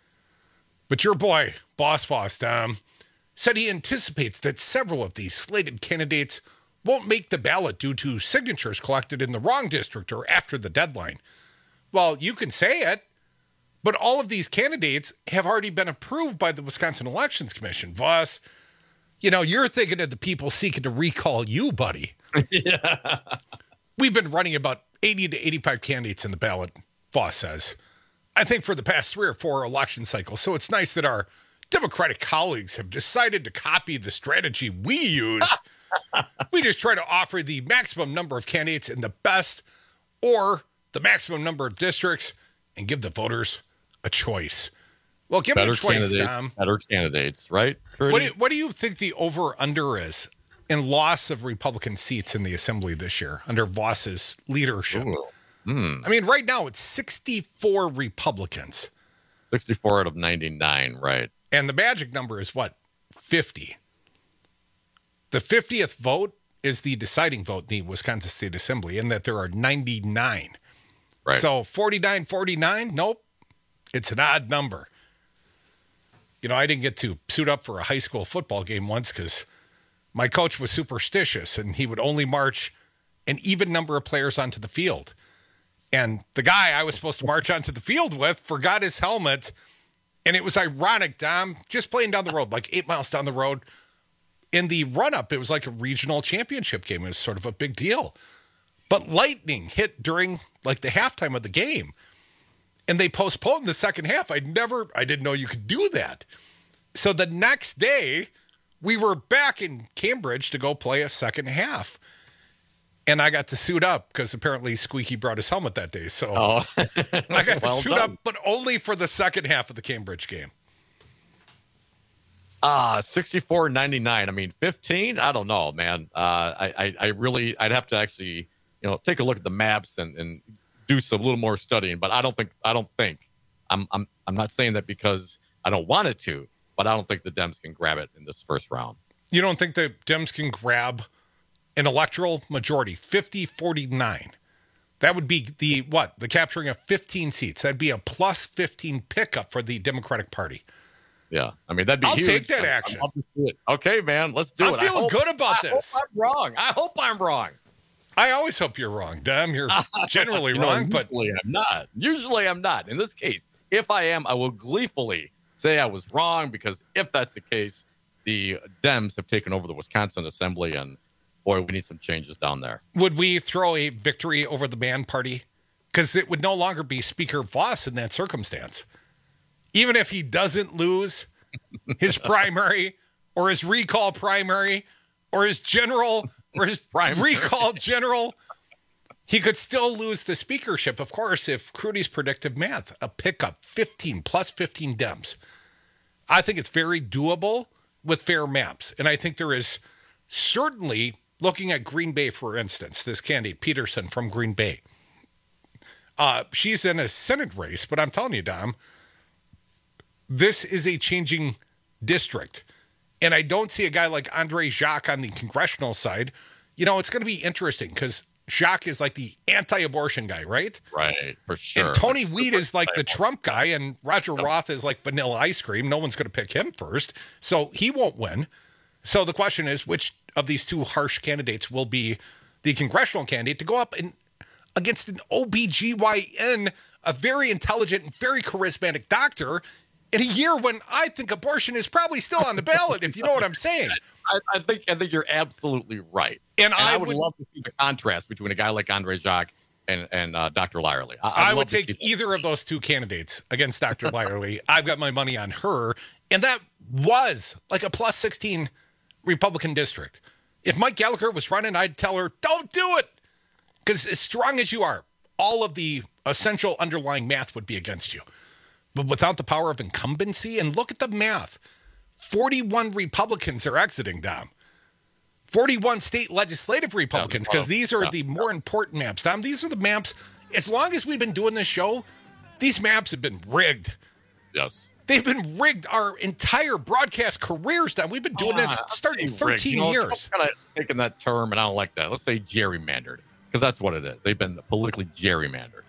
But your boy, Boss Foss, Dom, said he anticipates that several of these slated candidates won't make the ballot due to signatures collected in the wrong district or after the deadline. Well, you can say it, but all of these candidates have already been approved by the Wisconsin Elections Commission. Voss, you know, you're thinking of the people seeking to recall you, buddy. Yeah. We've been running about eighty to eighty-five candidates in the ballot, Voss says, I think for the past three or four election cycles. So it's nice that our Democratic colleagues have decided to copy the strategy we use. We just try to offer the maximum number of candidates in the best or the maximum number of districts and give the voters a choice. Well, give better them a choice, candidates, Dom. Better candidates, right? What do, you, what do you think the over-under is in loss of Republican seats in the Assembly this year under Voss's leadership? Mm. I mean, right now it's sixty-four Republicans. sixty-four out of ninety-nine, right. And the magic number is what? fifty. The fiftieth vote is the deciding vote in the Wisconsin State Assembly, in that there are ninety-nine. Right. So forty-nine forty-nine, nope. It's an odd number. You know, I didn't get to suit up for a high school football game once because my coach was superstitious and he would only march an even number of players onto the field. And the guy I was supposed to march onto the field with forgot his helmet. And it was ironic, Dom, just playing down the road, like eight miles down the road. In the run-up, it was like a regional championship game. It was sort of a big deal. But lightning hit during, like, the halftime of the game. And they postponed the second half. I never, I didn't know you could do that. So the next day, we were back in Cambridge to go play a second half. And I got to suit up because apparently Squeaky brought his helmet that day. So oh. I got to Well suit done. up, but only for the second half of the Cambridge game. Ah, sixty-four ninety-nine. I mean, fifteen. I don't know, man. Uh, I, I, I really, I'd have to actually, you know, take a look at the maps and, and do some little more studying. But I don't think, I don't think, I'm, I'm, I'm not saying that because I don't want it to, but I don't think the Dems can grab it in this first round. You don't think the Dems can grab an electoral majority, fifty forty-nine? That would be the, what? The capturing of fifteen seats. That'd be a plus fifteen pickup for the Democratic Party. Yeah. I mean, that'd be I'll huge. take that I- action. I'd love to see it. Okay, man, let's do I'm it. I feeling hope- good about I this. Hope I'm wrong. I hope I'm wrong. I always hope you're wrong, Dem. You're generally You know, wrong, but usually I'm not. Usually I'm not. In this case, if I am, I will gleefully say I was wrong, because if that's the case, the Dems have taken over the Wisconsin Assembly, and boy, we need some changes down there. would we throw a victory over the man party? Because it would no longer be Speaker Voss in that circumstance. Even if he doesn't lose his primary or his recall primary or his general or his recall general, he could still lose the speakership. Of course, if Crudy's predictive math, a pickup, fifteen plus fifteen Dems. I think it's very doable with fair maps. And I think there is certainly, looking at Green Bay, for instance, this candidate, Peterson from Green Bay. Uh, she's in a Senate race, but I'm telling you, Dom, this is a changing district. And I don't see a guy like Andre Jacques on the congressional side. You know, it's going to be interesting because Jacques is like the anti-abortion guy, right? Right, for sure. And Tony Like, Weed is like the Trump guy, and Roger Roth is like vanilla ice cream. No one's going to pick him first, so he won't win. So the question is, which of these two harsh candidates will be the congressional candidate to go up and against an O B G Y N, a very intelligent and very charismatic doctor, in a year when I think abortion is probably still on the ballot, if you know what I'm saying. I, I think I think you're absolutely right. And I I would, would- love to see the contrast between a guy like Andre Jacques and, and uh, Doctor Lyerly. I, I'd I love would to see take that. either of those two candidates against Doctor Lyerly. I've got my money on her. And that was like a plus sixteen Republican district. If Mike Gallagher was running, I'd tell her, don't do it. Because as strong as you are, all of the essential underlying math would be against you. But without the power of incumbency, and look at the math, forty-one Republicans are exiting, Dom. forty-one state legislative Republicans, because these are the more important maps. Dom, these are the maps, as long as we've been doing this show, these maps have been rigged. Yes. They've been rigged our entire broadcast careers, Dom. We've been doing this Ah, starting Rick, thirteen you know, years. I'm kind of taking that term, and I don't like that. Let's say gerrymandered, because that's what it is. They've been politically gerrymandered.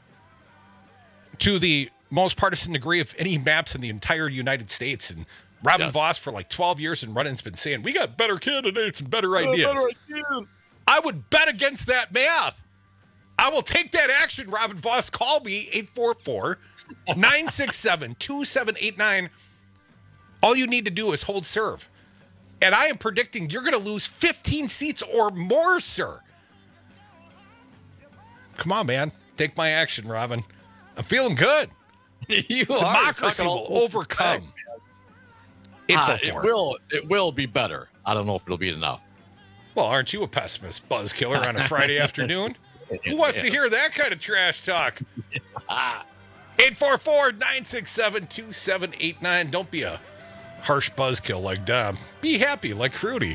To the most partisan degree of any maps in the entire United States. And Robin Yes. Voss for like twelve years and Running's been saying, we got better candidates and better Oh, ideas. better ideas. I would bet against that math. I will take that action, Robin Voss. Call me, eight four four, nine six seven, two seven eight nine. All you need to do is hold serve. And I am predicting you're going to lose fifteen seats or more, sir. Come on, man. Take my action, Robin. I'm feeling good. you Democracy are will talking all overcome. Ah, eight it four four. will. It will be better. I don't know if it'll be enough. Well, aren't you a pessimist, buzz killer, on a Friday afternoon? Who wants to hear that kind of trash talk? eight four four, nine six seven, two seven eight nine. Don't be a harsh buzzkill like Dom. Be happy like Crudy.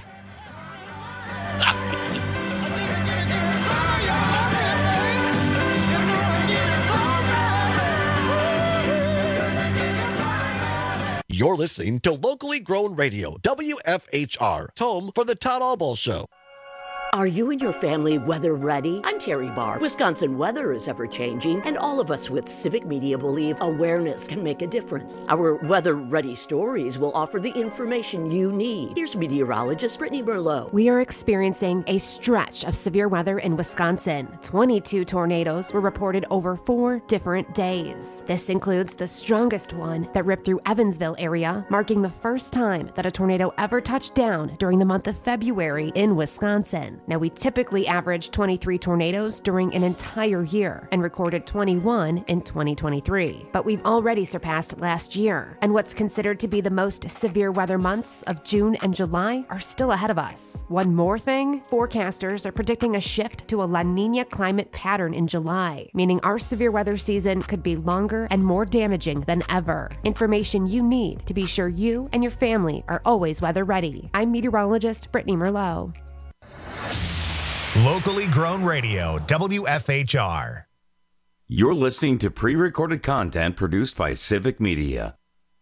You're listening to locally grown radio, W F H R, home for the Todd Alball Show. Are you and your family weather ready? I'm Terry Barr. Wisconsin weather is ever changing, and all of us with Civic Media believe awareness can make a difference. Our weather ready stories will offer the information you need. Here's meteorologist Brittany Merlot. We are experiencing a stretch of severe weather in Wisconsin. twenty-two tornadoes were reported over four different days. This includes the strongest one that ripped through Evansville area, marking the first time that a tornado ever touched down during the month of February in Wisconsin. Now, we typically average twenty-three tornadoes during an entire year and recorded twenty-one in twenty twenty-three. But we've already surpassed last year, and what's considered to be the most severe weather months of June and July are still ahead of us. One more thing, forecasters are predicting a shift to a La Niña climate pattern in July, meaning our severe weather season could be longer and more damaging than ever. Information you need to be sure you and your family are always weather ready. I'm meteorologist Brittany Merlot. Locally grown radio, W F H R. You're listening to pre-recorded content produced by Civic Media.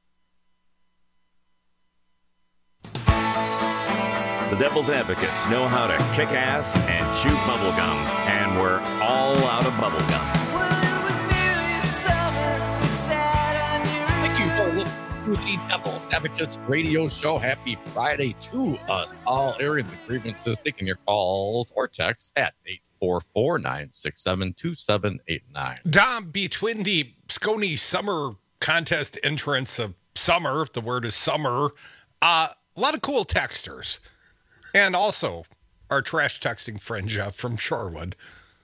The Devil's Advocates know how to kick ass and chew bubblegum, and we're all out of bubblegum. Thank you for listening to the Devil's Advocates radio show. Happy Friday to us all, airing the grievances, taking your calls or texts at eight four four, nine six seven, two seven eight nine. Dom, between the Scone Summer Contest entrance of summer, the word is summer, uh, a lot of cool texters. And also our trash texting friend, Jeff from Shorewood.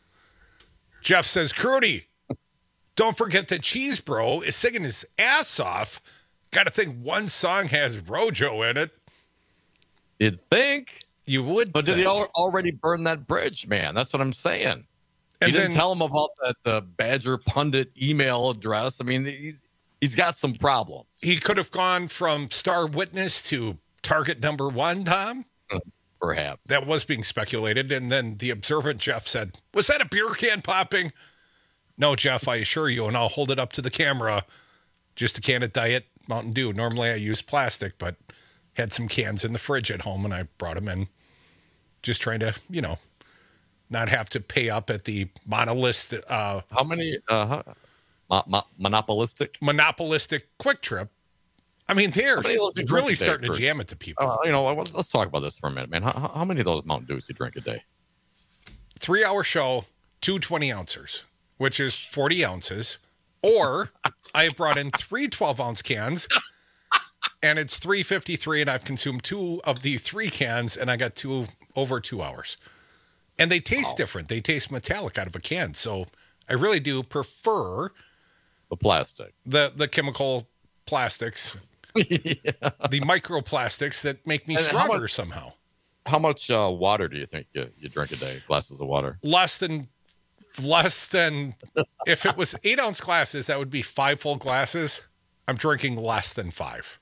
Jeff says, Crudy, don't forget that Cheese Bro is singing his ass off. Got to think one song has Rojo in it. You'd think. You would But think. did he al- already burn that bridge, man? That's what I'm saying. And you didn't then- tell him about that the Badger Pundit email address. I mean, he's he's got some problems. He could have gone from star witness to target number one, Tom. Perhaps. That was being speculated. And then the observant Jeff said, was that a beer can popping? No, Jeff, I assure you, and I'll hold it up to the camera. Just a can of Diet Mountain Dew. Normally I use plastic, but had some cans in the fridge at home, and I brought them in. Just trying to, you know, not have to pay up at the monolistic. Uh, How many? Uh, mo- mo- monopolistic? Monopolistic Quick Trip. I mean, they're How many of those you drink really a day, starting to Kurt? jam it to people. Uh, you know, let's, let's talk about this for a minute, man. How, how many of those Mountain Dews do you drink a day? Three-hour show, two twenty-ouncers, which is forty ounces. Or I brought in three twelve-ounce cans, and it's three fifty-three, and I've consumed two of the three cans, and I got two over two hours. And they taste Wow. different. They taste metallic out of a can. So I really do prefer the plastic, the the chemical plastics, yeah. the microplastics that make me And how stronger much- somehow. How much uh, water do you think you, you drink a day? Glasses of water? Less than, less than, if it was eight ounce glasses, that would be five full glasses. I'm drinking less than five.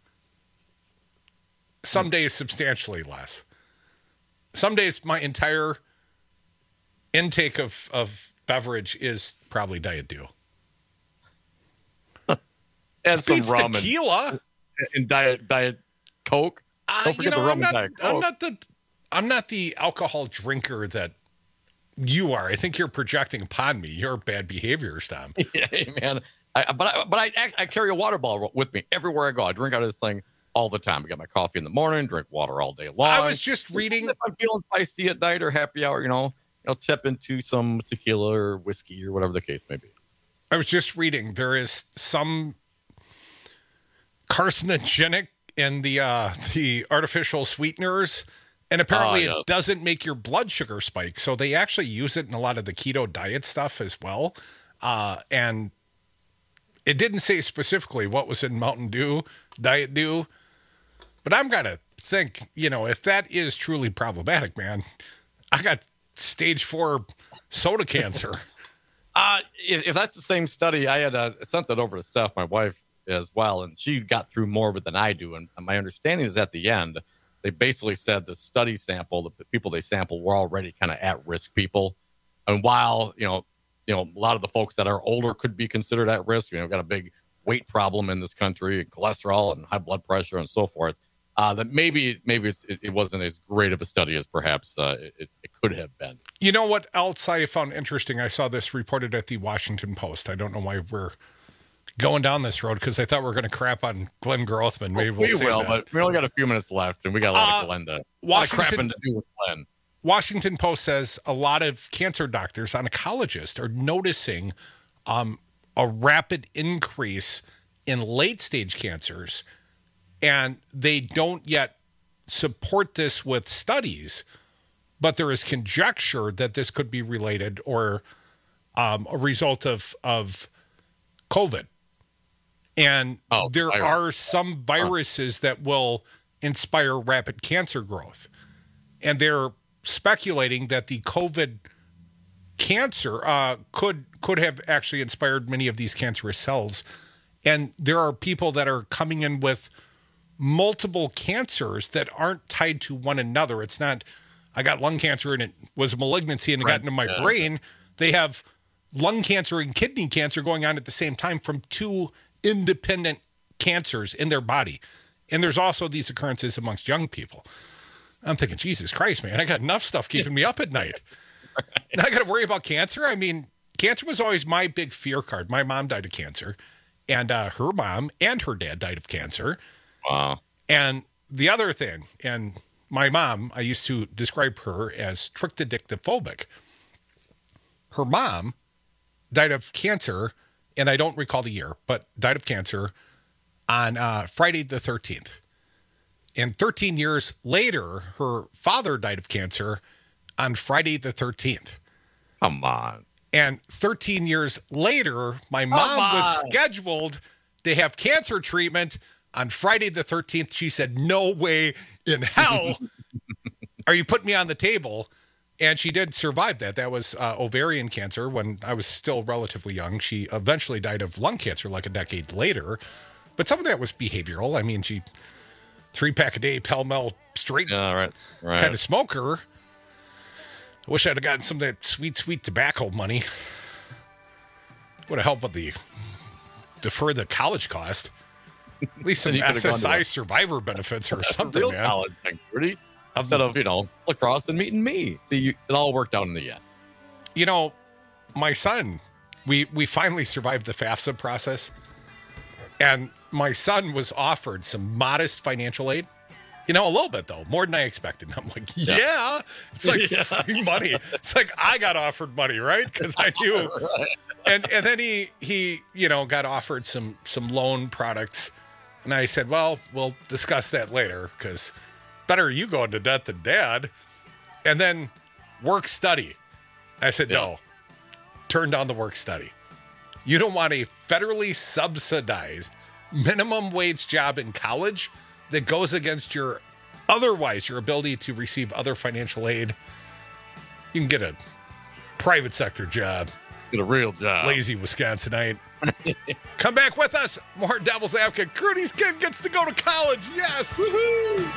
Some days substantially less. Some days my entire intake of, of beverage is probably Diet Dew. And some Beats rum tequila. and, and diet diet Coke. Uh, Don't you forget know, the rum I'm not, and diet I'm Coke. not the, I'm not the alcohol drinker that you are. I think you're projecting upon me. You're bad behaviors, Tom. Yeah, man. I, but I, but I, act- I carry a water bottle with me everywhere I go. I drink out of this thing all the time. I get my coffee in the morning, drink water all day long. I was just reading. If I'm feeling feisty at night or happy hour, you know, I'll tip into some tequila or whiskey or whatever the case may be. I was just reading. There is some carcinogenic in the uh, the artificial sweeteners, and apparently Ah, yes. it doesn't make your blood sugar spike. So they actually use it in a lot of the keto diet stuff as well. Uh, and it didn't say specifically what was in Mountain Dew, Diet Dew, but I'm gonna think, you know, if that is truly problematic, man, I got stage four soda cancer. Uh, if, if that's the same study, I had uh, sent that over to Steph, my wife, as well, and she got through more of it than I do. And my understanding is at the end, they basically said the study sample, the people they sampled were already kind of at-risk people. And while, you know, you know, a lot of the folks that are older could be considered at risk, you know, we've got a big weight problem in this country, and cholesterol and high blood pressure and so forth, uh, that maybe maybe it's, it, it wasn't as great of a study as perhaps uh, it, it could have been. You know what else I found interesting? I saw this reported at the Washington Post. I don't know why we're going down this road, because I thought we were going to crap on Glenn Grothman. Maybe we'll we save will, that. but we only got a few minutes left, and we got a lot Uh, of Glenn to, a lot of Washington- crapping to do with Glenn. Washington Post says a lot of cancer doctors, oncologists, are noticing um, a rapid increase in late-stage cancers, and they don't yet support this with studies, but there is conjecture that this could be related or um, a result of of COVID. And oh, there virus. are some viruses that will inspire rapid cancer growth. And they're speculating that the COVID cancer uh, could could have actually inspired many of these cancerous cells. And there are people that are coming in with multiple cancers that aren't tied to one another. It's not, I got lung cancer and it was a malignancy and it got into my Yeah. brain. They have lung cancer and kidney cancer going on at the same time from two independent cancers in their body. And there's also these occurrences amongst young people. I'm thinking, Jesus Christ, man, I got enough stuff keeping me up at night. Now I got to worry about cancer. I mean, cancer was always my big fear card. My mom died of cancer, and uh, her mom and her dad died of cancer. Wow. And the other thing, and my mom, I used to describe her as trichtodictophobic. Her mom died of cancer, and I don't recall the year, but died of cancer on uh, Friday the thirteenth. And thirteen years later, her father died of cancer on Friday the thirteenth. Come on. And thirteen years later, my mom was scheduled to have cancer treatment on Friday the thirteenth. She said, no way in hell are you putting me on the table. And she did survive that. That was uh, ovarian cancer when I was still relatively young. She eventually died of lung cancer like a decade later. But some of that was behavioral. I mean, she three pack a day, Pall-Mall straight yeah, right, right. kind of smoker. I wish I'd have gotten some of that sweet, sweet tobacco money. Would have helped with the defer the college cost. At least some You could've S gone S to I a- survivor benefits or something, Real man. college thing, Rudy. Instead of, you know, lacrosse and meeting me. See, you, it all worked out in the end. You know, my son, we we finally survived the FAFSA process, and my son was offered some modest financial aid. You know, a little bit though, more than I expected. I'm like, yeah, Yeah. it's like Yeah. free money. It's like I got offered money, right? Because I knew. Right. And and then he he you know got offered some some loan products, and I said, well, we'll discuss that later because better you go into debt than dad. And then work study. I said, Yes. no, turn down the work study. You don't want a federally subsidized minimum wage job in college that goes against your otherwise your ability to receive other financial aid. You can get a private sector job. Get a real job. Lazy Wisconsinite. Come back with us. More Devil's Advocate. Crudy's kid gets to go to college. Yes. Woo-hoo.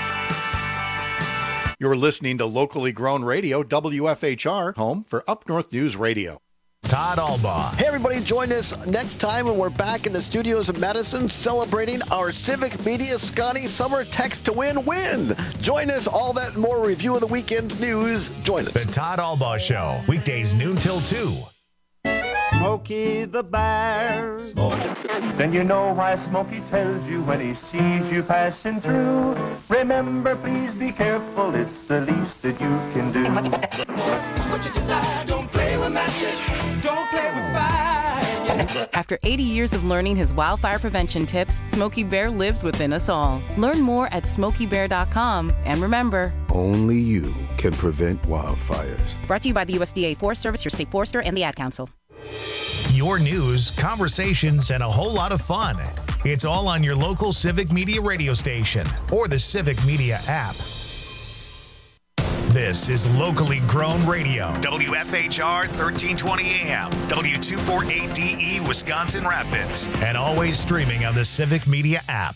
You're listening to locally grown radio, W F H R, home for Up North News Radio. Todd Albaugh. Hey, everybody, join us next time when we're back in the studios of Madison celebrating our Civic Media Scotty Summer Text to Win win. Join us, all that and more review of the weekend's news. Join us. The Todd Albaugh Show, weekdays noon till two. Smokey the Bear. Then you know why Smokey tells you when he sees you passing through. Remember, please be careful, it's the least that you can do. What you desire, don't play with matches, don't play with fire. After eighty years of learning his wildfire prevention tips, Smokey Bear lives within us all. Learn more at smokey bear dot com. And remember, only you can prevent wildfires. Brought to you by the U S D A Forest Service, your state forester, and the Ad Council. Your news, conversations, and a whole lot of fun. It's all on your local Civic Media radio station or the Civic Media app. This is locally grown radio. W F H R thirteen twenty A M, W two forty-eight D E, Wisconsin Rapids. And always streaming on the Civic Media app.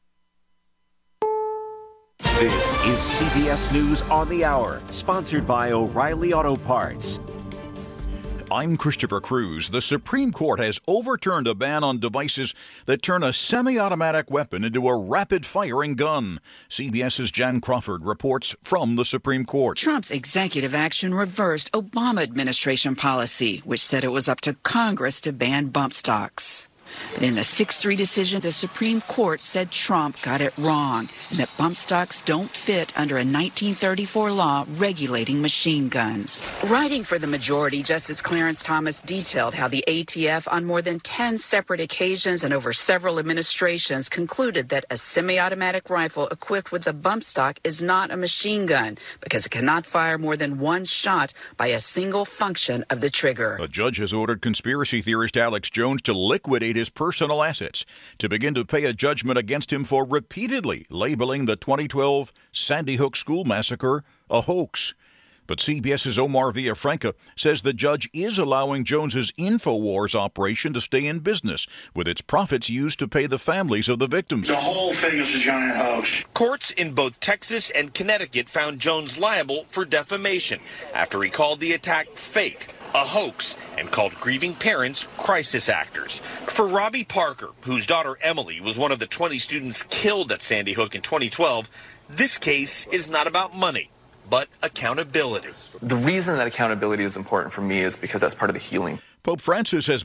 This is C B S News on the Hour, sponsored by O'Reilly Auto Parts. I'm Christopher Cruz. The Supreme Court has overturned a ban on devices that turn a semi-automatic weapon into a rapid-firing gun. CBS's Jan Crawford reports from the Supreme Court. Trump's executive action reversed Obama administration policy, which said it was up to Congress to ban bump stocks. But in the six three decision, the Supreme Court said Trump got it wrong and that bump stocks don't fit under a nineteen thirty-four law regulating machine guns. Writing for the majority, Justice Clarence Thomas detailed how the A T F on more than ten separate occasions and over several administrations concluded that a semi-automatic rifle equipped with a bump stock is not a machine gun because it cannot fire more than one shot by a single function of the trigger. A judge has ordered conspiracy theorist Alex Jones to liquidate his personal assets to begin to pay a judgment against him for repeatedly labeling the twenty twelve Sandy Hook school massacre a hoax. But CBS's Omar Villafranca says the judge is allowing Jones's InfoWars operation to stay in business, with its profits used to pay the families of the victims. The whole thing is a giant hoax. Courts in both Texas and Connecticut found Jones liable for defamation after he called the attack fake, a hoax, and called grieving parents crisis actors. For Robbie Parker, whose daughter Emily was one of the twenty students killed at Sandy Hook in twenty twelve, this case is not about money, but accountability. The reason that accountability is important for me is because that's part of the healing. Pope Francis has